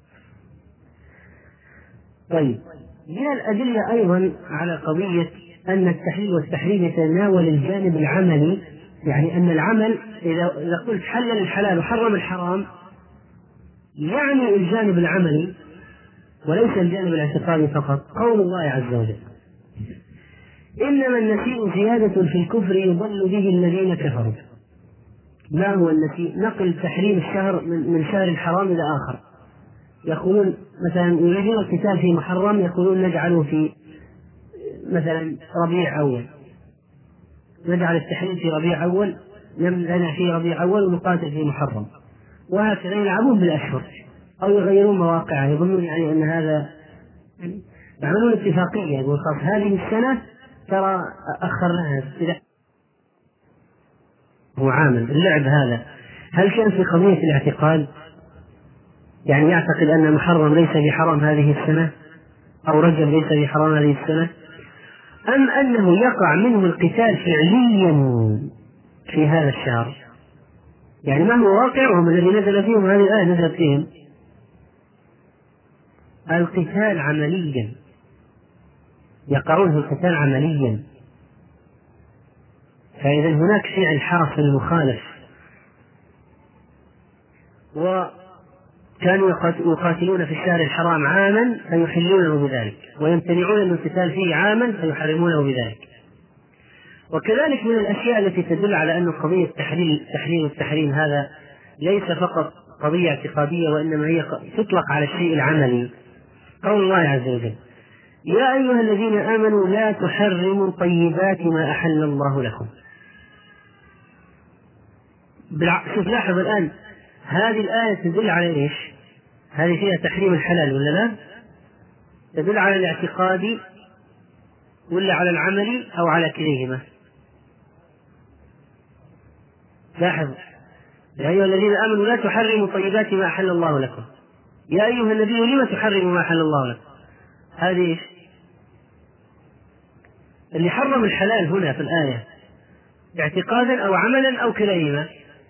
طيب من الأدلة أيضا على قضية أن التحليل والتحريم يتناول الجانب العملي، يعني أن العمل إذا قلت حلل الحلال وحرم الحرام يعني الجانب العملي وليس الجانب الاعتقادي فقط. قول الله عز وجل إنما النسيء زيادة في الكفر يضل به الذين كفروا. ما هو النسيء؟ نقل تحريم الشهر من شهر الحرام إلى آخر. يقولون مثلا يريدون القتال في محرم، يقولون نجعله في مثلا ربيع أول، نجعل التحريم في ربيع أول، نمنع في ربيع أول ونقاتل في محرم، وهكذا يلعبون بالأشهر أو يغيرون مواقعها، يظنون يعني أن هذا يعملون اتفاقية، يقول خلاص هذه السنة ترى أخرناها. هو عامل اللعب هذا. هل كان في قضية الاعتقاد يعني يعتقد أن محرم ليس بحرام هذه السنة أو رجب ليس بحرام هذه السنة، أم أنه يقع منه القتال فعليا في هذا الشهر؟ يعني ما هو واقعهم الذي نزل فيهم هذه الآية نزلت فيهم؟ القتال عمليا، يقعون في القتال عمليا. فإذا هناك فعل حاصل مخالف. كانوا يقاتلون في الشهر الحرام عاما فيحلونه بذلك، ويمتنعون من القتال فيه عاما فيحرمونه بذلك. وكذلك من الأشياء التي تدل على أن قضية التحريم هذا ليس فقط قضية اعتقادية، وإنما هي تطلق على الشيء العملي. قول الله عز وجل: يا أيها الذين آمنوا لا تحرموا طيبات ما أحل الله لكم. شوف لاحظ الآن، هذه الآية تدل على إيش؟ هذه فيها تحريم الحلال ولا لا؟ تدل على الاعتقاد ولا على العمل أو على كليهما؟ لاحظ: يا أيها الذين آمنوا لا تحرموا طيبات ما أحل الله لكم. يا أيها النبي لما تحرم ما أحل الله لكم. هذه إيش؟ اللي حرم الحلال هنا في الآية اعتقادا أو عملا أو كليهما؟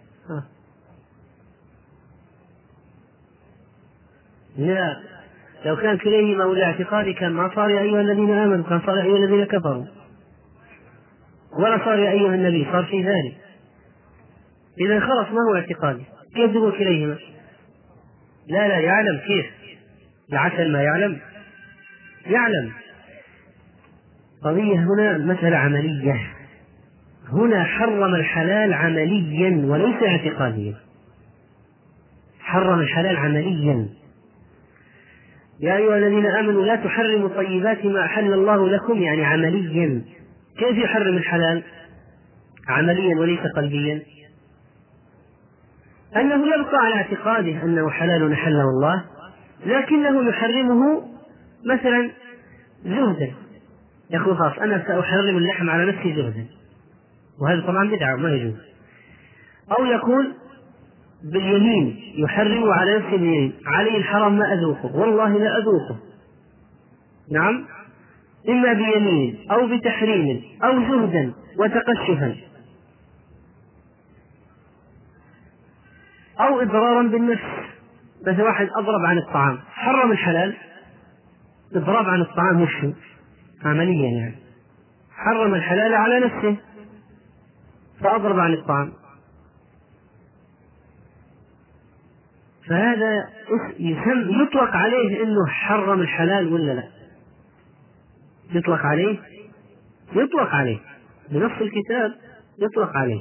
لا، لو كان كليهما ولا اعتقادي كان ما صار يا أيها الذين آمنوا، كان صار يا أيها الذين كفروا، ولا صار يا أيها النبي، صار في ذلك. إذا خلص ما هو اعتقادي، كيف تقول كليهما؟ لا يعلم. كيف؟ العسل ما يعلم؟ يعلم. قضية هنا مسألة عملية، هنا حرم الحلال عمليا وليس اعتقاديا، حرم الحلال عمليا. يا أيها الذين آمنوا لا تحرموا طيبات ما أحل الله لكم، يعني عمليا. كيف يحرم الحلال عمليا وليس قلبيا؟ أنه يبقى على اعتقاده أنه حلال حله الله، لكنه يحرمه مثلا زهدا، يقول خلاص أنا سأحرم اللحم على نفسي زهدا، وهذا طبعا بدعة ما يجوز. أو يقول باليمين يحرم على نفسه باليمين: علي الحرام ما أذوقه، والله لا أذوقه. نعم، إما بيمين أو بتحريم أو زهدا وتقشفا أو إضرارا بالنفس. مثل واحد أضرب عن الطعام، حرم الحلال. إضراب عن الطعام وش عمليا؟ يعني حرم الحلال على نفسه فأضرب عن الطعام. فهذا يطلق عليه أنه حرم الحلال ولا لا؟ يطلق عليه بنص الكتاب، يطلق عليه.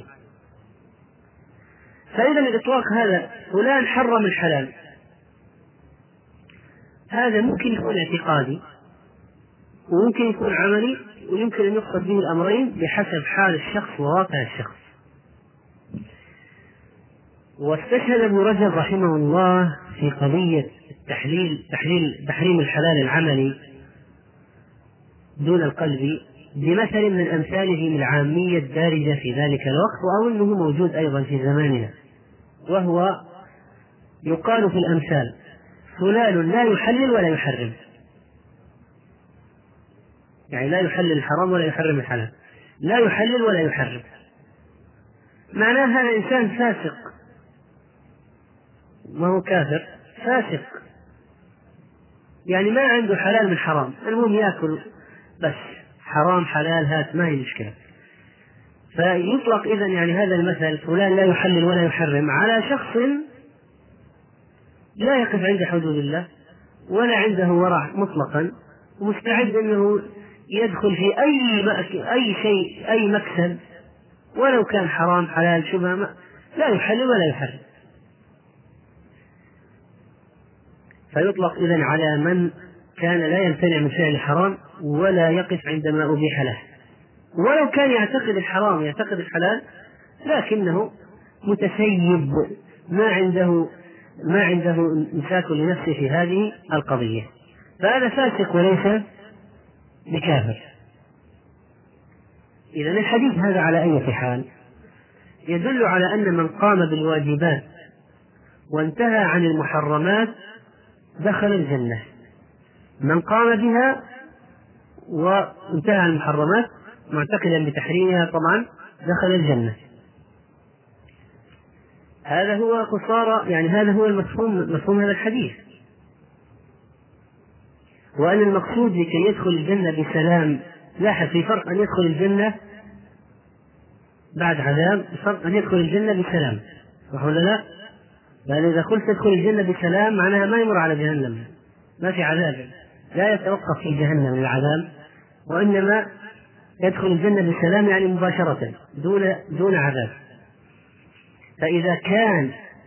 فإذا الإطلاق هذا فلان حرم الحلال، هذا ممكن يكون اعتقادي وممكن يكون عملي، ويمكن أن يقصد به الأمرين بحسب حال الشخص وواقع الشخص. واستشهد ابن رجب رحمه الله في قضية تحريم الحلال العملي دون القلب بمثل من أمثاله العامية الدارجة في ذلك الوقت، وأو أنه موجود أيضا في زماننا، وهو يقال في الأمثال: فلان لا يحلل ولا يحرم، يعني لا يحلل الحرام ولا يحرم الحلال، لا يحلل ولا يحرم. معناه هذا إنسان فاسق، ما هو كافر، فاسق، يعني ما عنده حلال من حرام، المهم يأكل بس، حرام حلال هات ما هي مشكلة. فيطلق إذن يعني هذا المثل فلان لا يحلل ولا يحرم على شخص لا يقف عند حدود الله ولا عنده ورع مطلقا، ومستعد أنه يدخل في أي شيء، أي مكسب، ولو كان حرام حلال شبهة، لا يحلل ولا يحرم. فيطلق إذن على من كان لا يمتنع من فعل الحرام ولا يقف عندما أبيح له، ولو كان يعتقد الحرام يعتقد الحلال، لكنه متسيب، ما عنده إمساك لنفسه في هذه القضية، فهذا فاسق وليس بكافر. إذا الحديث هذا على أي حال يدل على أن من قام بالواجبات وانتهى عن المحرمات دخل الجنة، من قام بها وانتهى عن المحرمات معتقدا بتحريمها طبعا دخل الجنة. هذا هو قصارى، يعني هذا هو مفهوم هذا الحديث. وأن المقصود لكي يدخل الجنة بسلام، لاحظ في فرق أن يدخل الجنة بعد عذاب، فرق أن يدخل الجنة بسلام، صح ولا لا؟ لأن إذا قلت تدخل الجنة بسلام معناها ما يمر على جهنم، ما في عذاب، لا يتوقف في جهنم العذاب، وإنما يدخل الجنة بسلام يعني مباشرة دون عذاب. فإذا كان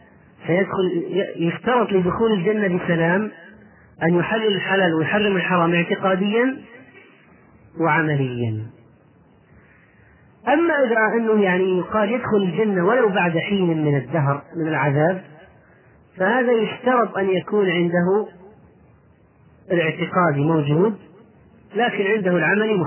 يشترط لدخول الجنة بسلام أن يحلل الحلال ويحرم الحرام اعتقاديا وعمليا. أما إذا أنه يعني يقال يدخل الجنة ولو بعد حين من الدهر من العذاب، فهذا يشترط أن يكون عنده الاعتقاد موجود، لكن عنده العمل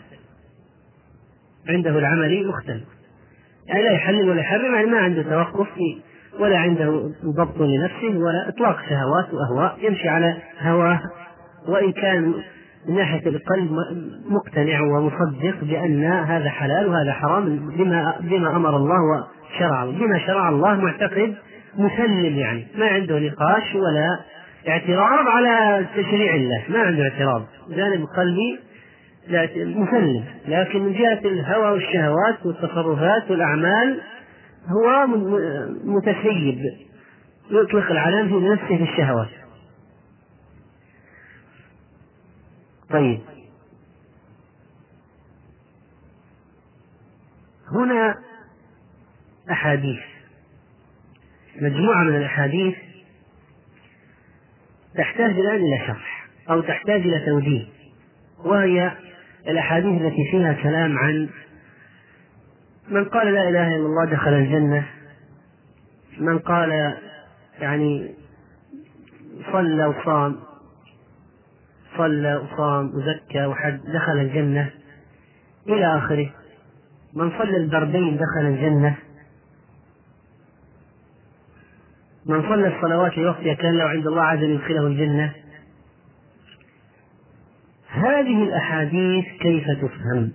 مختلف، يعني لا يحلل ولا يحرم، يعني ما عنده توقف ولا عنده ضبط لنفسه ولا إطلاق شهوات وأهواء، يمشي على هواه، وإن كان من ناحية القلب مقتنع ومصدق بأن هذا حلال وهذا حرام بما أمر الله وشرع، بما شرع الله معتقد مسلم، يعني ما عنده نقاش ولا اعتراض على تشريع الله، ما عنده اعتراض، جانب قلبي مسلم. لكن من جهة الهوى والشهوات والتصرفات والأعمال هو متسيب، يطلق العلام في نفسه في الشهوات. طيب، هنا أحاديث، مجموعة من الأحاديث تحتاج الآن إلى شرح أو تحتاج إلى توجيه، وهي الأحاديث التي فيها كلام عن من قال لا إله إلا الله دخل الجنة، من قال يعني صلى وصام وزكى وحج دخل الجنة إلى آخره، من صلى البردين دخل الجنة، من صلى الصلوات لوقتها كان له عند الله عز يدخله الجنة. هذه الأحاديث كيف تفهم؟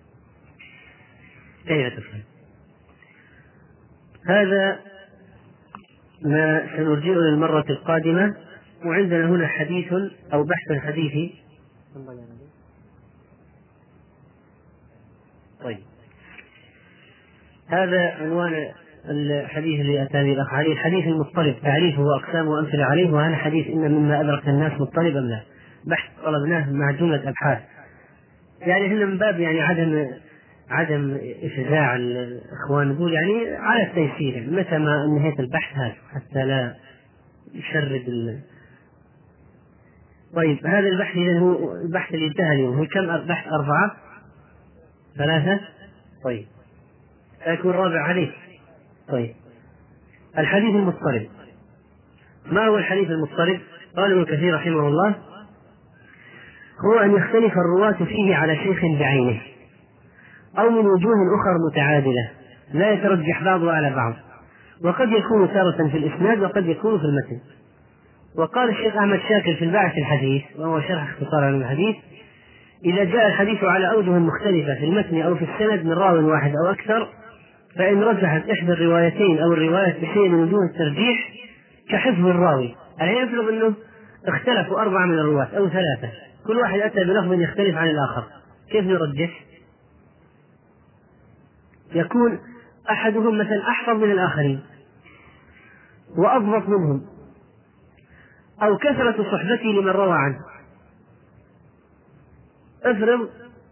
هذا ما سنرجئه للمرة القادمة. وعندنا هنا حديث أو بحث حديثي. طيب، هذا عنوان الحديث اللي أتاني الأخ علي، الحديث المضطرب، تعريفه وأقسامه وأمثلة عليه، وهذا حديث إن مما أدرك الناس مضطرب أم لا. بحث طلبناه مع جملة أبحاث، يعني هنا من باب يعني عدم إفزاع الإخوان، نقول يعني على التيسير متى ما انهيت البحث هذا حتى لا يشرد طيب، هذا البحث إذا هو البحث اللي انتهى اليوم، هو كم بحث؟ 4 3. طيب، يكون رابع عليه. طيب، الحديث المضطرب. ما هو الحديث المضطرب؟ قال ابن كثير رحمه الله: هو أن يختلف الرواة فيه على شيخ بعينه أو من وجوه أخرى متعادلة لا يترجح بعضها على بعض، وقد يكون تارة في الإسناد وقد يكون في المتن. وقال الشيخ أحمد شاكر في الباعث الحديث، وهو شرح اختصار عن الحديث: إذا جاء الحديث على أوجه مختلفة في المتن أو في السند من راو واحد أو أكثر، فإن رجحت إحدى الروايتين أو الرواية بشيء من وجوه الترجيح كحفظ الراوي، يعني يفرض أنه اختلفوا 4 من الرواة أو 3، كل واحد أتى بلفظ يختلف عن الآخر، كيف نرجح؟ يكون أحدهم مثلا أحفظ من الآخرين وأضبط منهم، أو كثرة صحبته لمن روى عنه. افرض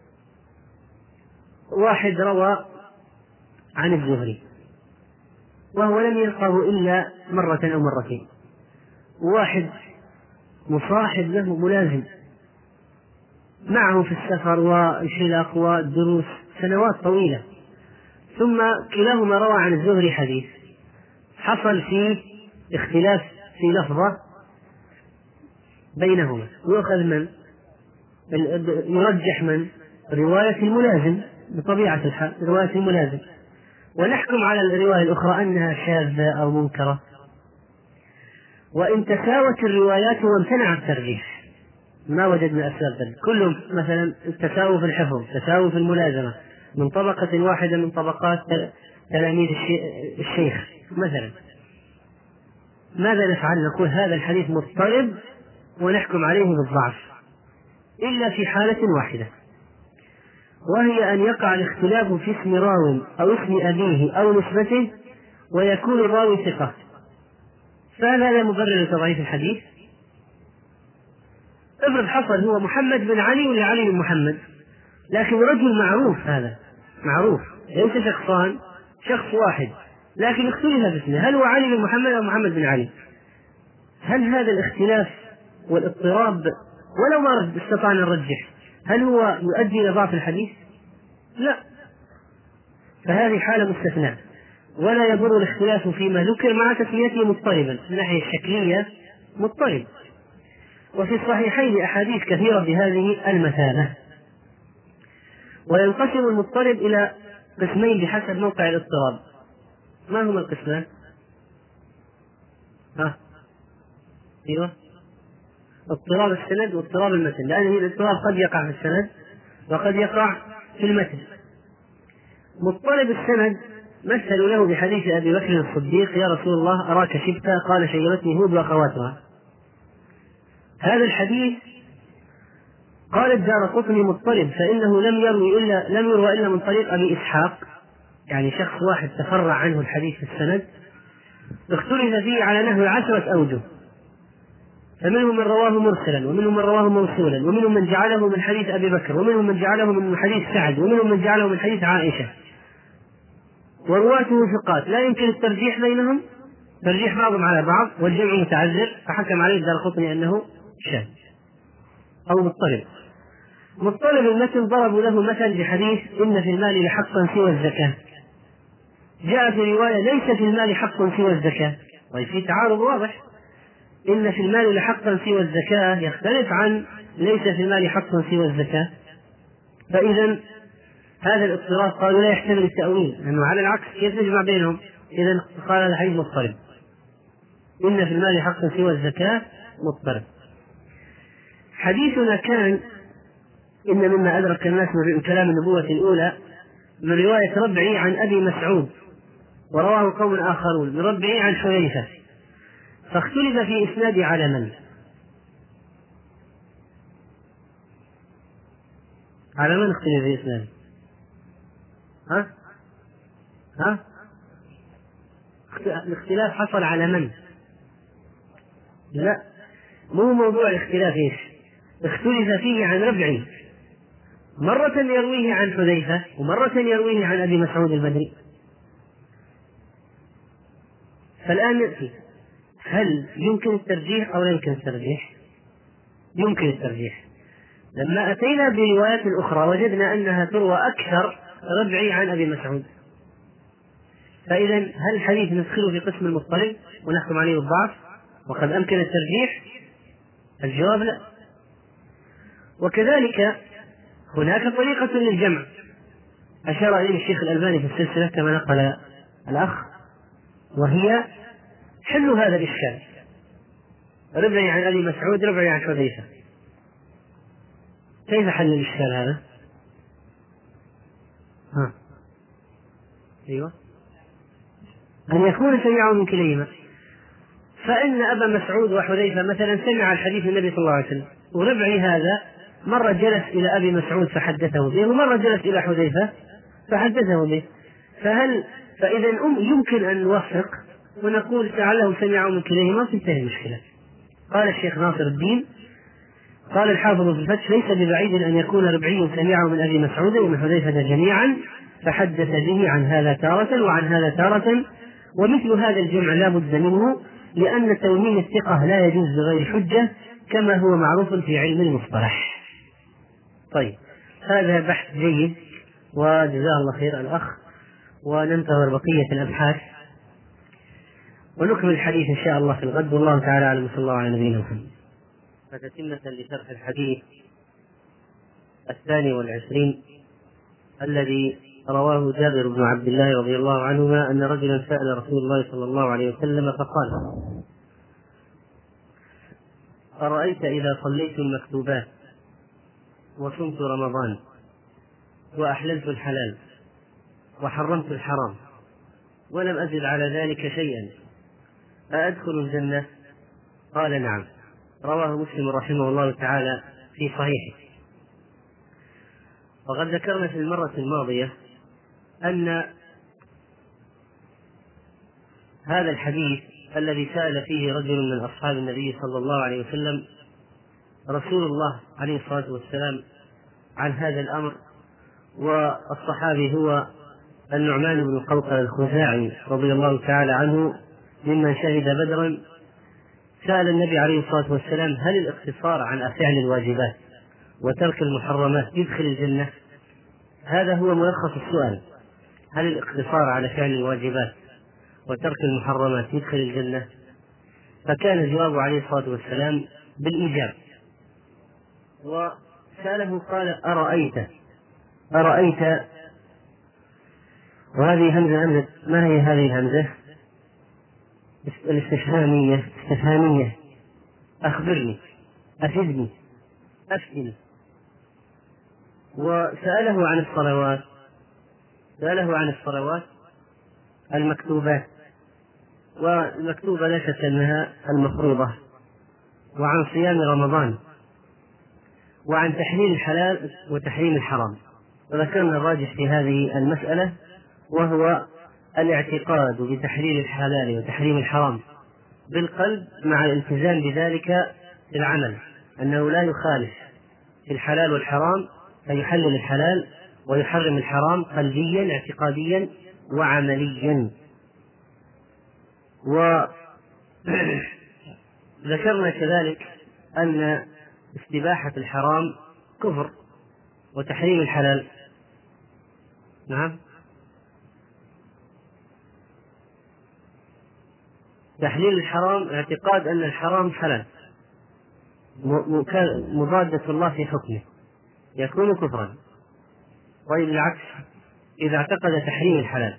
واحد روى عن الزهري وهو لم يلقه إلا مرة أو مرتين، وواحد مصاحب له ملازم معه في السفر والحلاق والدروس سنوات طويلة، ثم كلاهما روى عن الزهري حديث حصل فيه اختلاف في لفظة بينهما، يؤخذ من يرجح من رواية الملازم بطبيعة الحال، رواية الملازم، ونحكم على الرواية الأخرى أنها شاذة أو منكرة. وإن تساوت الروايات وامتنع الترجيح ما وجدنا أسباب ذلك، كلهم مثلا التساوي في الحفظ، تساوي في الملازمة من طبقة واحدة من طبقات تلاميذ الشيخ مثلا، ماذا نفعل؟ نقول هذا الحديث مضطرب ونحكم عليه بالضعف، إلا في حالة واحدة، وهي أن يقع الاختلاف في اسم راو أو اسم أبيه أو نسبته ويكون الراوي ثقة، فهل هذا مبرر لتضعيف الحديث؟ افرض حصل هو محمد بن علي ولا علي بن محمد، لكن رجل معروف، هذا معروف ليس شخصان، شخص واحد، لكن اختلف في اسمه، هل هو علي بن محمد أو محمد بن علي؟ هل هذا الاختلاف والاضطراب ولو ما استطعنا نرجح هل هو يؤدي إلى ضعف الحديث؟ لا، فهذه حالة مستثناة، ولا يضر الاختلاف فيما ذكر مع تسميته مضطربا من الناحية الشكلية مضطرب. وفي الصحيحين أحاديث كثيرة بهذه المثابة. وينقسم المضطرب إلى قسمين بحسب موقع الاضطراب. ما هما القسمان؟ ايوه، اضطراب السند واضطراب المتن، لأن الاضطراب قد يقع في السند وقد يقع في المتن. مضطرب السند مثلوا له بحديث أبي بكر الصديق: يا رسول الله أراك شبتا، قال شيبتني هود وأخواتها. هذا الحديث قال الدارقطني مضطرب، فإنه لم يروى إلا من طريق أبي إسحاق، يعني شخص واحد تفرع عنه الحديث في السند، اختلف فيه على نحو 10 أوجه، فمنهم من رواه مرسلا، ومنهم من رواه موصولا، ومنهم من جعله من حديث أبي بكر، ومنهم من جعله من حديث سعد، ومنهم من جعله من حديث عائشة، ورواته ثقات لا يمكن الترجيح بينهم، ترجيح بعضهم على بعض، والجمع متعذر، فحكم عليه الدارقطني أنه شاذ أو مضطرب. مضطرب المتن ضربوا له مثل بحديث: إن في المال لحقا سوى الزكاة. جاء في رواية: ليس في المال حق سوى الزكاة. طيب في تعارض واضح، إن في المال لحقا سوى الزكاة يختلف عن ليس في المال حق سوى الزكاة، فإذا هذا الاضطراب قالوا لا يحتمل التأويل، لأنه على العكس كيف نجمع بينهم؟ إذا قال هذا الحديث مضطرب، إن في المال حقا سوى الزكاة مضطرب. حديثنا كان: إن مما أدرك الناس من كلام النبوة الأولى من رواية ربعي عن أبي مسعود، ورواه قوم آخرون من ربعي عن حذيفة، فاختلف في إسناد على من؟ على من اختلف في إسناد؟ الاختلاف حصل على من؟ لا، مو موضوع الاختلاف ايش؟ اختلف فيه عن ربعي، مرة يرويه عن حذيفة ومرة يرويه عن أبي مسعود البدري. فالآن نأتي: هل يمكن الترجيح أو لا يمكن الترجيح؟ يمكن الترجيح. لما أتينا بروايات أخرى وجدنا أنها تروى أكثر ربعي عن أبي مسعود، فإذا هل الحديث ندخله في قسم المضطرب ونحكم عليه بالضعف وقد أمكن الترجيح؟ الجواب لا. وكذلك هناك طريقة للجمع أشار إليه الشيخ الألباني في السلسلة كما نقل الأخ، وهي حل هذا الإشكال: ربعي عن أبي مسعود، ربعي عن حذيفة. كيف حل الإشكال هذا؟ أيوة، أن يكون سمعه من كليهما، فإن أبا مسعود وحذيفة مثلا سمع الحديث من النبي صلى الله عليه وسلم، وربعي هذا مرة جلس إلى أبي مسعود فحدثه به، ومرة جلس إلى حذيفة فحدثه به، فإذا يمكن أن نوفق ونقول لعله سمعه من كليهما وتنتهي المشكلة. قال الشيخ ناصر الدين: قال الحافظ في الفتح: ليس ببعيد أن يكون ربعي سمعه من أبي مسعود ومن حذيفة جميعا، فحدث به عن هذا تارة وعن هذا تارة، ومثل هذا الجمع لا بد منه، لأن توهين الثقة لا يجوز بغير حجة كما هو معروف في علم المصطلح. طيب، هذا بحث جيد وجزاه الله خير الأخ، وننتظر بقية الأبحاث ونكمل الحديث إن شاء الله في الغد، والله تعالى أعلم. صلى الله على نبينا محمد. فتتمة لشرح الحديث 22 الذي رواه جابر بن عبد الله رضي الله عنهما أن رجلا سأل رسول الله صلى الله عليه وسلم فقال: أرأيت إذا صليت المكتوبات وصمت رمضان وأحللت الحلال وحرمت الحرام ولم أزد على ذلك شيئا أأدخل الجنة؟ قال: نعم. رواه مسلم رحمه الله تعالى في صحيحه. وقد ذكرنا في المرة الماضية أن هذا الحديث الذي سأل فيه رجل من أصحاب النبي صلى الله عليه وسلم رسول الله عليه الصلاة والسلام عن هذا الأمر، والصحابي هو النعمان بن قوقل الخزاعي رضي الله تعالى عنه ممن شهد بدرا. سأل النبي عليه الصلاة والسلام: هل الاقتصار عن فعل الواجبات وترك المحرمات يدخل الجنة؟ هذا هو ملخص السؤال: هل الاقتصار على فعل الواجبات وترك المحرمات يدخل الجنة؟ فكان جوابه عليه الصلاة والسلام بالإيجاب. وسأله قال: أرأيت وهذه همزة ما هي هذه الهمزة؟ الاستفهامية. أخبرني، أفدني، أفتني. وسأله عن الصلوات المكتوبات، والمكتوبة لا شك أنها المفروضة، وعن صيام رمضان، وعن تحليل الحلال وتحريم الحرام. وذكرنا الراجح في هذه المسألة، وهو الاعتقاد بتحليل الحلال وتحريم الحرام بالقلب مع الالتزام بذلك في العمل، أنه لا يخالف في الحلال والحرام، فيحلل الحلال ويحرم الحرام قلبيا اعتقاديا وعمليا. وذكرنا كذلك أن استباحة الحرام كفر، وتحريم الحلال تحليل الحرام اعتقاد أن الحرام حلال مضادة الله في حكمه يكون كفرا. طيب العكس، إذا اعتقد تحريم الحلال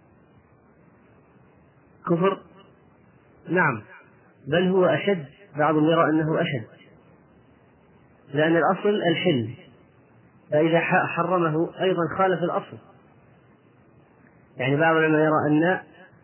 كفر؟ نعم، بل هو أشد، بعضهم يرى أنه أشد، لأن الأصل الحل، فإذا حرمه أيضا خالف الأصل. يعني بعض العلماء يرى أن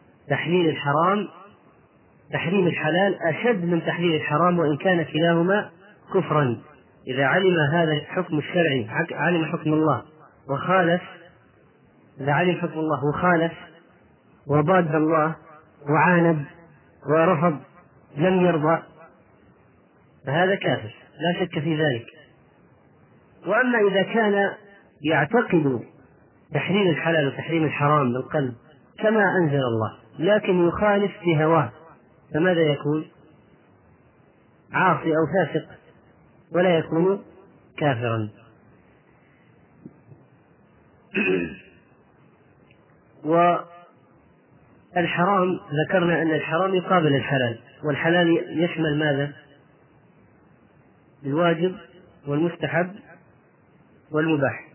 تحريم الحلال أشد من تحليل الحرام، وإن كان كلاهما كفرا. إذا علم هذا الحكم الشرعي، علم حكم الله وخالف، إذا علم حكم الله وخالف وضاد الله وعاند ورفض لم يرضى، فهذا كافر لا شك في ذلك. وأما إذا كان يعتقد تحليل الحلال وتحريم الحرام بالقلب كما أنزل الله، لكن يخالف في هواه، فماذا يكون؟ عاصي أو فاسق، ولا يكون كافرا. والحرام ذكرنا أن الحرام يقابل الحلال، والحلال يشمل ماذا؟ الواجب والمستحب والمباح.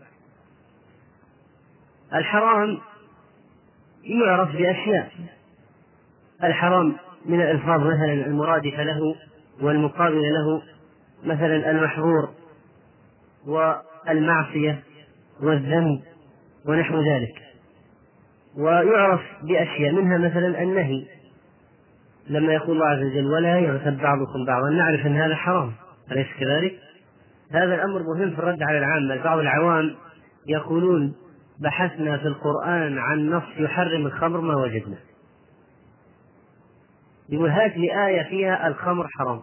الحرام يعرف بأشياء، الحرام من الألفاظ مثلا المرادفة له والمقابل له، مثلا المحظور والمعصية والذنب ونحو ذلك. ويعرف بأشياء منها مثلا النهي، لما يقول الله عز وجل: ولا يغتب بعضكم بعضا، نعرف أن هذا حرام، أليس كذلك؟ هذا الأمر مهم في الرد على العامة. بعض العوام يقولون: بحثنا في القرآن عن نص يحرم الخمر ما وجدنا. يقول: هات لي آية فيها الخمر حرام.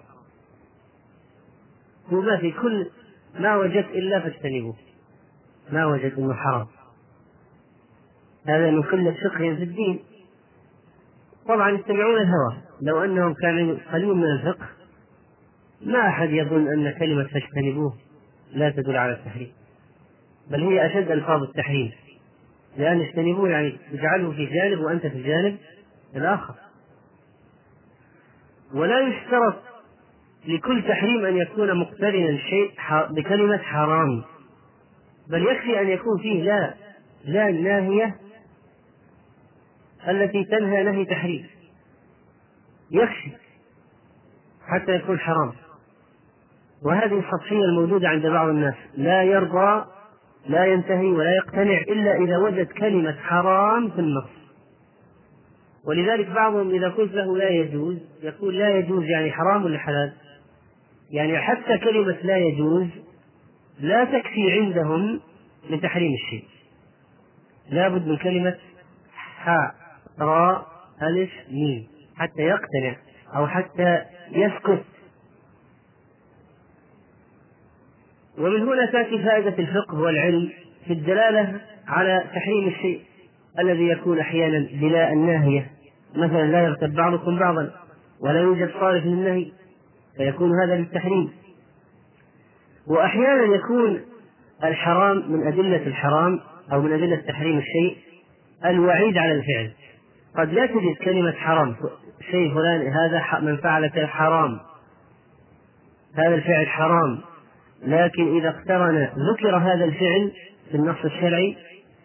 وما في كل ما وجدت إلا فاجتنبوه، ما وجدت إنه حرام. هذا من قلة فقه في الدين. طبعا يتبعون الهوى، لو أنهم كانوا قليل من الفقه ما أحد يظن أن كلمة فاجتنبوه لا تدل على التحريم، بل هي أشد ألفاظ التحريم، لأن اجتنبوه يعني تجعله في جانب وأنت في الجانب الآخر. ولا يشترط لكل تحريم أن يكون مقترنا الشيء بكلمة حرام، بل يكفي أن يكون فيه لا الناهية التي تنهى نهي تحريم، يكفي حتى يكون حرام. وهذه السطحية الموجودة عند بعض الناس، لا يرضى، لا ينتهي ولا يقتنع إلا إذا وجد كلمة حرام في النص. ولذلك بعضهم إذا قلت له لا يجوز يقول: لا يجوز يعني حرام ولا حلال؟ يعني حتى كلمة لا يجوز لا تكفي عندهم من تحريم الشيء، لا بد من كلمة حاء راء ألف ميم حتى يقتنع أو حتى يسكت. ومن هنا تأتي فائدة الفقه والعلم في الدلالة على تحريم الشيء الذي يكون أحيانا بلا الناهية، مثلا لا يغتب بعضكم بعضا ولا يوجد صارف للنهي فيكون هذا للتحريم. وأحيانا يكون الحرام من أدلة الحرام أو من أدلة تحريم الشيء الوعيد على الفعل. قد لا تجد كلمة حرام، شيء فلان هذا من فعل حرام، هذا الفعل حرام، لكن إذا اقترن ذكر هذا الفعل في النص الشرعي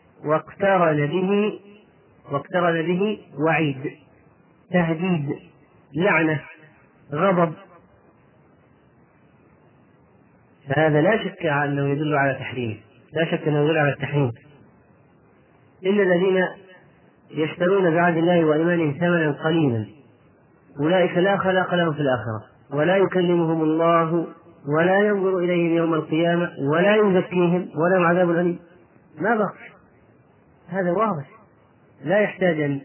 واقترن به وعيد، تهديد، لعنة، غضب، فهذا لا شك أنه يدل على تحريمه، لا شك أنه يدل على التحريم. إن الذين يشترون بعهد الله وإيمانهم ثمنا قليلا أولئك لا خلاق لهم في الآخرة ولا يكلمهم الله ولا ينظر إليهم يوم القيامة ولا يزكيهم ولهم عذاب أليم. ما بقى هذا واضح، لا يحتاج أن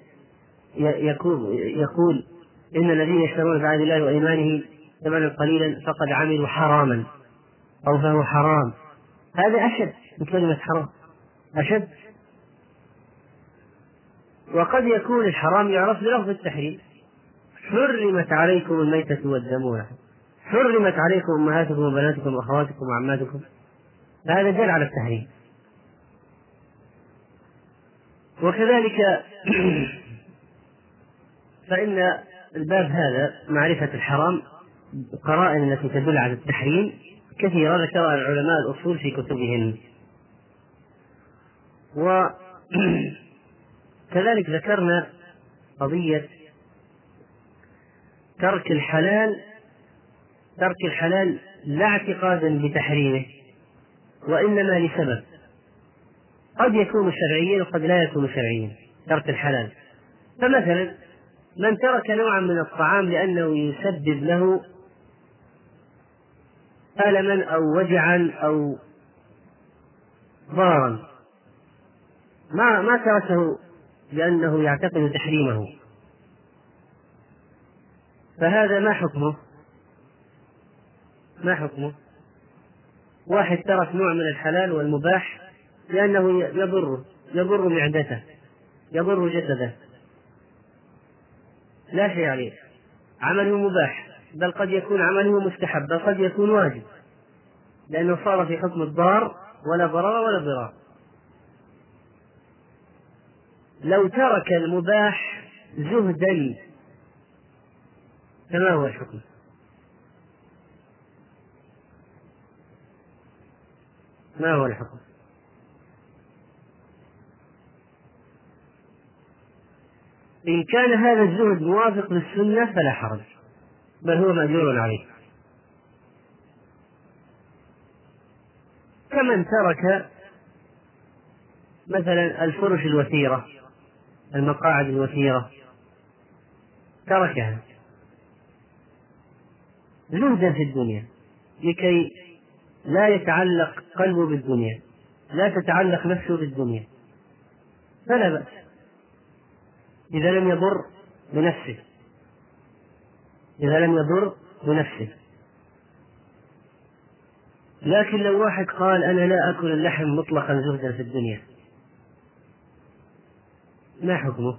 يقول إن الذين يشترون بعهد الله وإيمانهم ثمنا قليلا فقد عملوا حراما أو فهو حرام. هذا أشد من كلمة حرام، أشد. وقد يكون الحرام يعرف بلفظ التحريم: حرمت عليكم الميتة والدم، حرمت عليكم أمهاتكم وبناتكم وأخواتكم وعماتكم، فهذا دل على التحريم. وكذلك فإن الباب هذا معرفة الحرام، القرائن التي تدل على التحريم كثيرة ذكرها العلماء الأصول في كتبهم. وكذلك ذكرنا قضية ترك الحلال لا اعتقادا بتحريمه وإنما لسبب، قد يكون شرعيا وقد لا يكون شرعيا. ترك الحلال، فمثلا من ترك نوعا من الطعام لأنه يسبب له ألما أو وجعا أو ضررا، ما تركه لأنه يعتقد تحريمه، فهذا ما حكمه؟ واحد ترك نوع من الحلال والمباح لأنه يضر معدته، يضر جسده، لا شيء عليه، عمله مباح، بل قد يكون عمله مستحب، بل قد يكون واجب، لأنه صار في حكم الضار ولا ضرر ولا ضرار. لو ترك المباح زهدا فما هو الحكم؟ ما هو الحكم؟ إن كان هذا الزهد موافق للسنة فلا حرج، بل هو مأجور عليه، كمن ترك مثلا الفرش الوثيرة، المقاعد الوثيرة، تركها زهدا في الدنيا لكي لا يتعلق قلبه بالدنيا، لا تتعلق نفسه بالدنيا، فلا بأس إذا لم يضر بنفسه. لكن لو واحد قال أنا لا أكل اللحم مطلقا زهدا في الدنيا، ما حكمه؟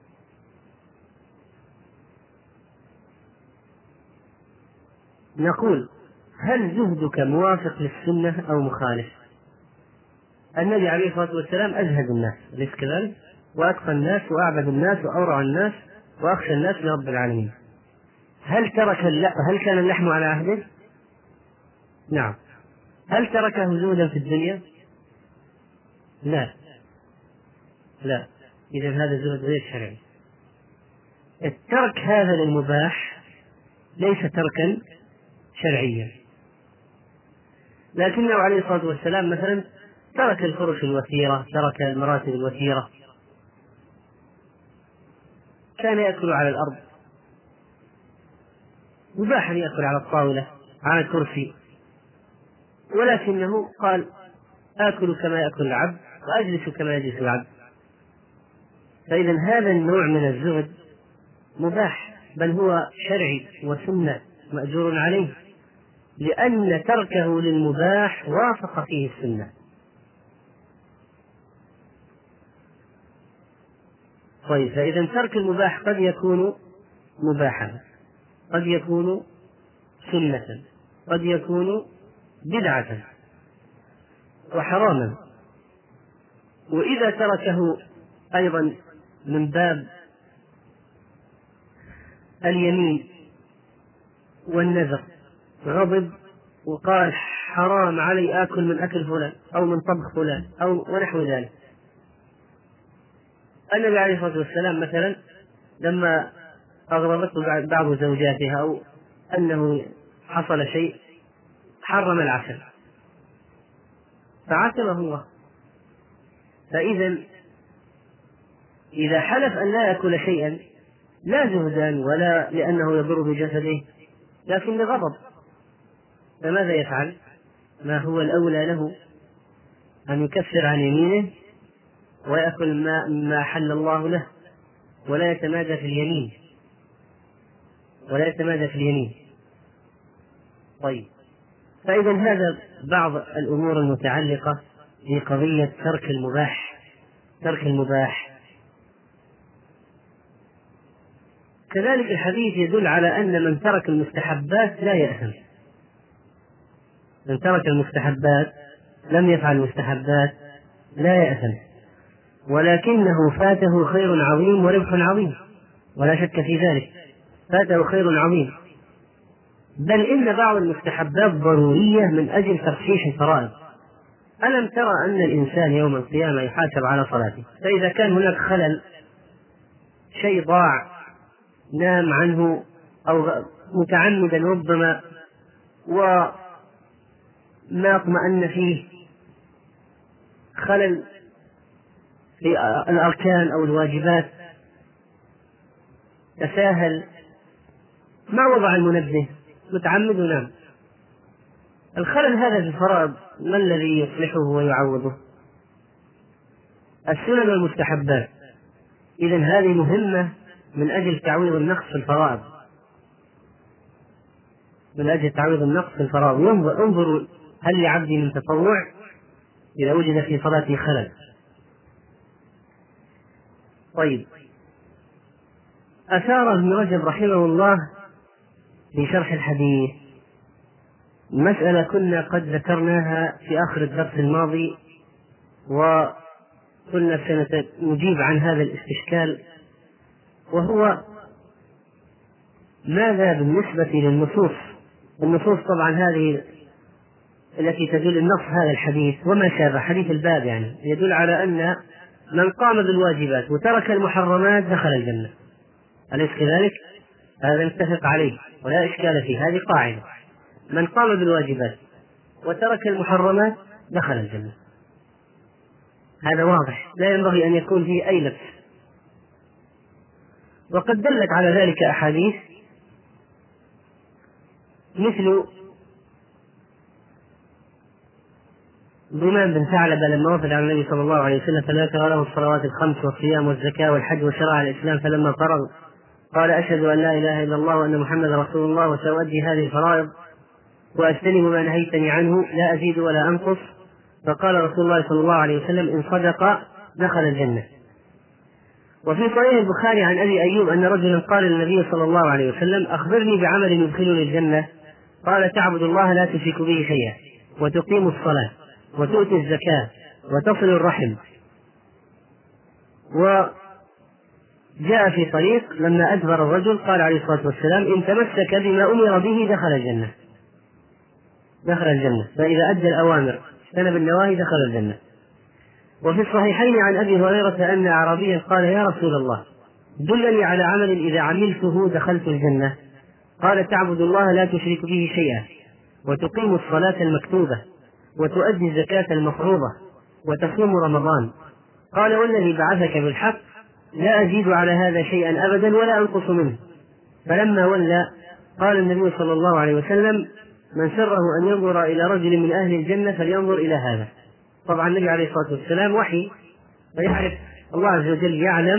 نقول هل زهدك موافق للسنة أو مخالف؟ النبي عليه الصلاة والسلام أزهد الناس، أليس كذلك؟ وأتقى الناس وأعبد الناس وأورع الناس وأخشى الناس لرب العالمين. هل كان اللحم على عهده؟ نعم. هل تركه زهدا في الدنيا؟ لا. إذا هذا زهد غير شرعي. الترك هذا للمباح ليس تركا شرعيا، لكنه عليه الصلاة والسلام مثلا ترك الفرش الوثيرة، ترك المراتب الوثيرة، كان يأكل على الأرض، مباح أن يأكل على الطاولة على الكرسي، ولكنه قال آكل كما يأكل العبد وأجلس كما يجلس العبد. فإذا هذا النوع من الزهد مباح، بل هو شرعي وسنة مأجور عليه، لأن تركه للمباح وافق فيه السنة. طيب، فإذا ترك المباح قد يكون مباحا، قد يكون سنة، قد يكون بدعة وحراما. وإذا تركه أيضا من باب اليمين والنذر، غضب وقال حرام علي آكل من أكل فلان أو من طبخ فلان أو ونحو ذلك. النبي عليه الصلاة والسلام مثلا لما أغضبته بعض زوجاتها أو أنه حصل شيء حرم العسل فعاتبه الله. فإذا إذا حلف أن لا يأكل شيئا لا جهدا ولا لأنه يضر بجسده لكن لغضب، فماذا يفعل؟ ما هو الأولى له أن يكفر عن يمينه ويأكل ما حل الله له ولا يتمادى في اليمين، ولا يتمادى في اليمين. طيب، فإذا هذا بعض الأمور المتعلقة بقضية ترك المباح. ترك المباح كذلك الحديث يدل على أن من ترك المستحبات لا يأثم. من ترك المستحبات لم يفعل المستحبات لا يأثم، ولكنه فاته خير عظيم وربح عظيم، ولا شك في ذلك، فاته خير عظيم. بل إن بعض المستحبات ضرورية من أجل تخفيف الفرائض. ألم ترى أن الإنسان يوم القيامة يحاسب على صلاته، فإذا كان هناك خلل، شيء ضاع، نام عنه أو متعمدا ربما وما اطمأن فيه، خلل في الأركان أو الواجبات، تساهل، ما وضع المنبه، متعمد ونام، الخلل هذا في الفرائض ما الذي يصلحه ويعوضه؟ السنن والمستحبات. إذن هذه مهمة من أجل تعويض النقص في الفرائض، من أجل تعويض النقص في الفرائض. انظروا هل لعبدي من تطوع إذا وجد في صلاته خلل. طيب، أثار ابن رجب رحمه الله في شرح الحديث مسألة كنا قد ذكرناها في آخر الدرس الماضي، وكنا سنجيب عن هذا الاستشكال، وهو ماذا بالنسبة للنصوص. النصوص طبعا هذه التي تدل النص هذا الحديث وما شابه حديث الباب، يعني يدل على أن من قام بالواجبات وترك المحرمات دخل الجنة، أليس كذلك؟ هذا نتفق عليه ولا إشكال فيه، هذه قاعدة، من قام بالواجبات وترك المحرمات دخل الجنة. هذا واضح، لا ينبغي أن يكون فيه أي لبس. وقد دلت على ذلك أحاديث مثل ضمان بن ثعلبة لما وفد على النبي صلى الله عليه وسلم فذكر له الصلوات الخمس والصيام والزكاة والحج وشرع الإسلام، فلما فرغ قال أشهد أن لا إله إلا الله وأن محمد رسول الله وسأؤدي هذه الفرائض وأجتنب ما نهيتني عنه لا أزيد ولا أنقص. فقال رسول الله صلى الله عليه وسلم إن صدق دخل الجنة. وفي صحيح البخاري عن أبي أيوب أن رجلا قال للنبي صلى الله عليه وسلم أخبرني بعمل يدخلني الجنة، قال تعبد الله لا تشرك به شيئا وتقيم الصلاة وتؤتي الزكاة وتصل الرحم. وجاء في طريق لما أدبر الرجل قال عليه الصلاة والسلام إن تمسك بما أمر به دخل الجنة، دخل الجنة، فإذا أدى الأوامر اجتنب النواهي دخل الجنة. وفي الصحيحين عن أبي هريرة أن أعرابيا قال يا رسول الله دلني على عمل إذا عملته دخلت الجنة، قال تعبد الله لا تشرك به شيئا وتقيم الصلاة المكتوبة وتؤدي الزكاة المفروضة وتصوم رمضان، قال والذي بعثك بالحق لا أزيد على هذا شيئا أبدا ولا أنقص منه. فلما ولى قال النبي صلى الله عليه وسلم من سره أن ينظر إلى رجل من أهل الجنة فلينظر إلى هذا. طبعا النبي عليه الصلاة والسلام وحي، فيعرف الله عز وجل يعلم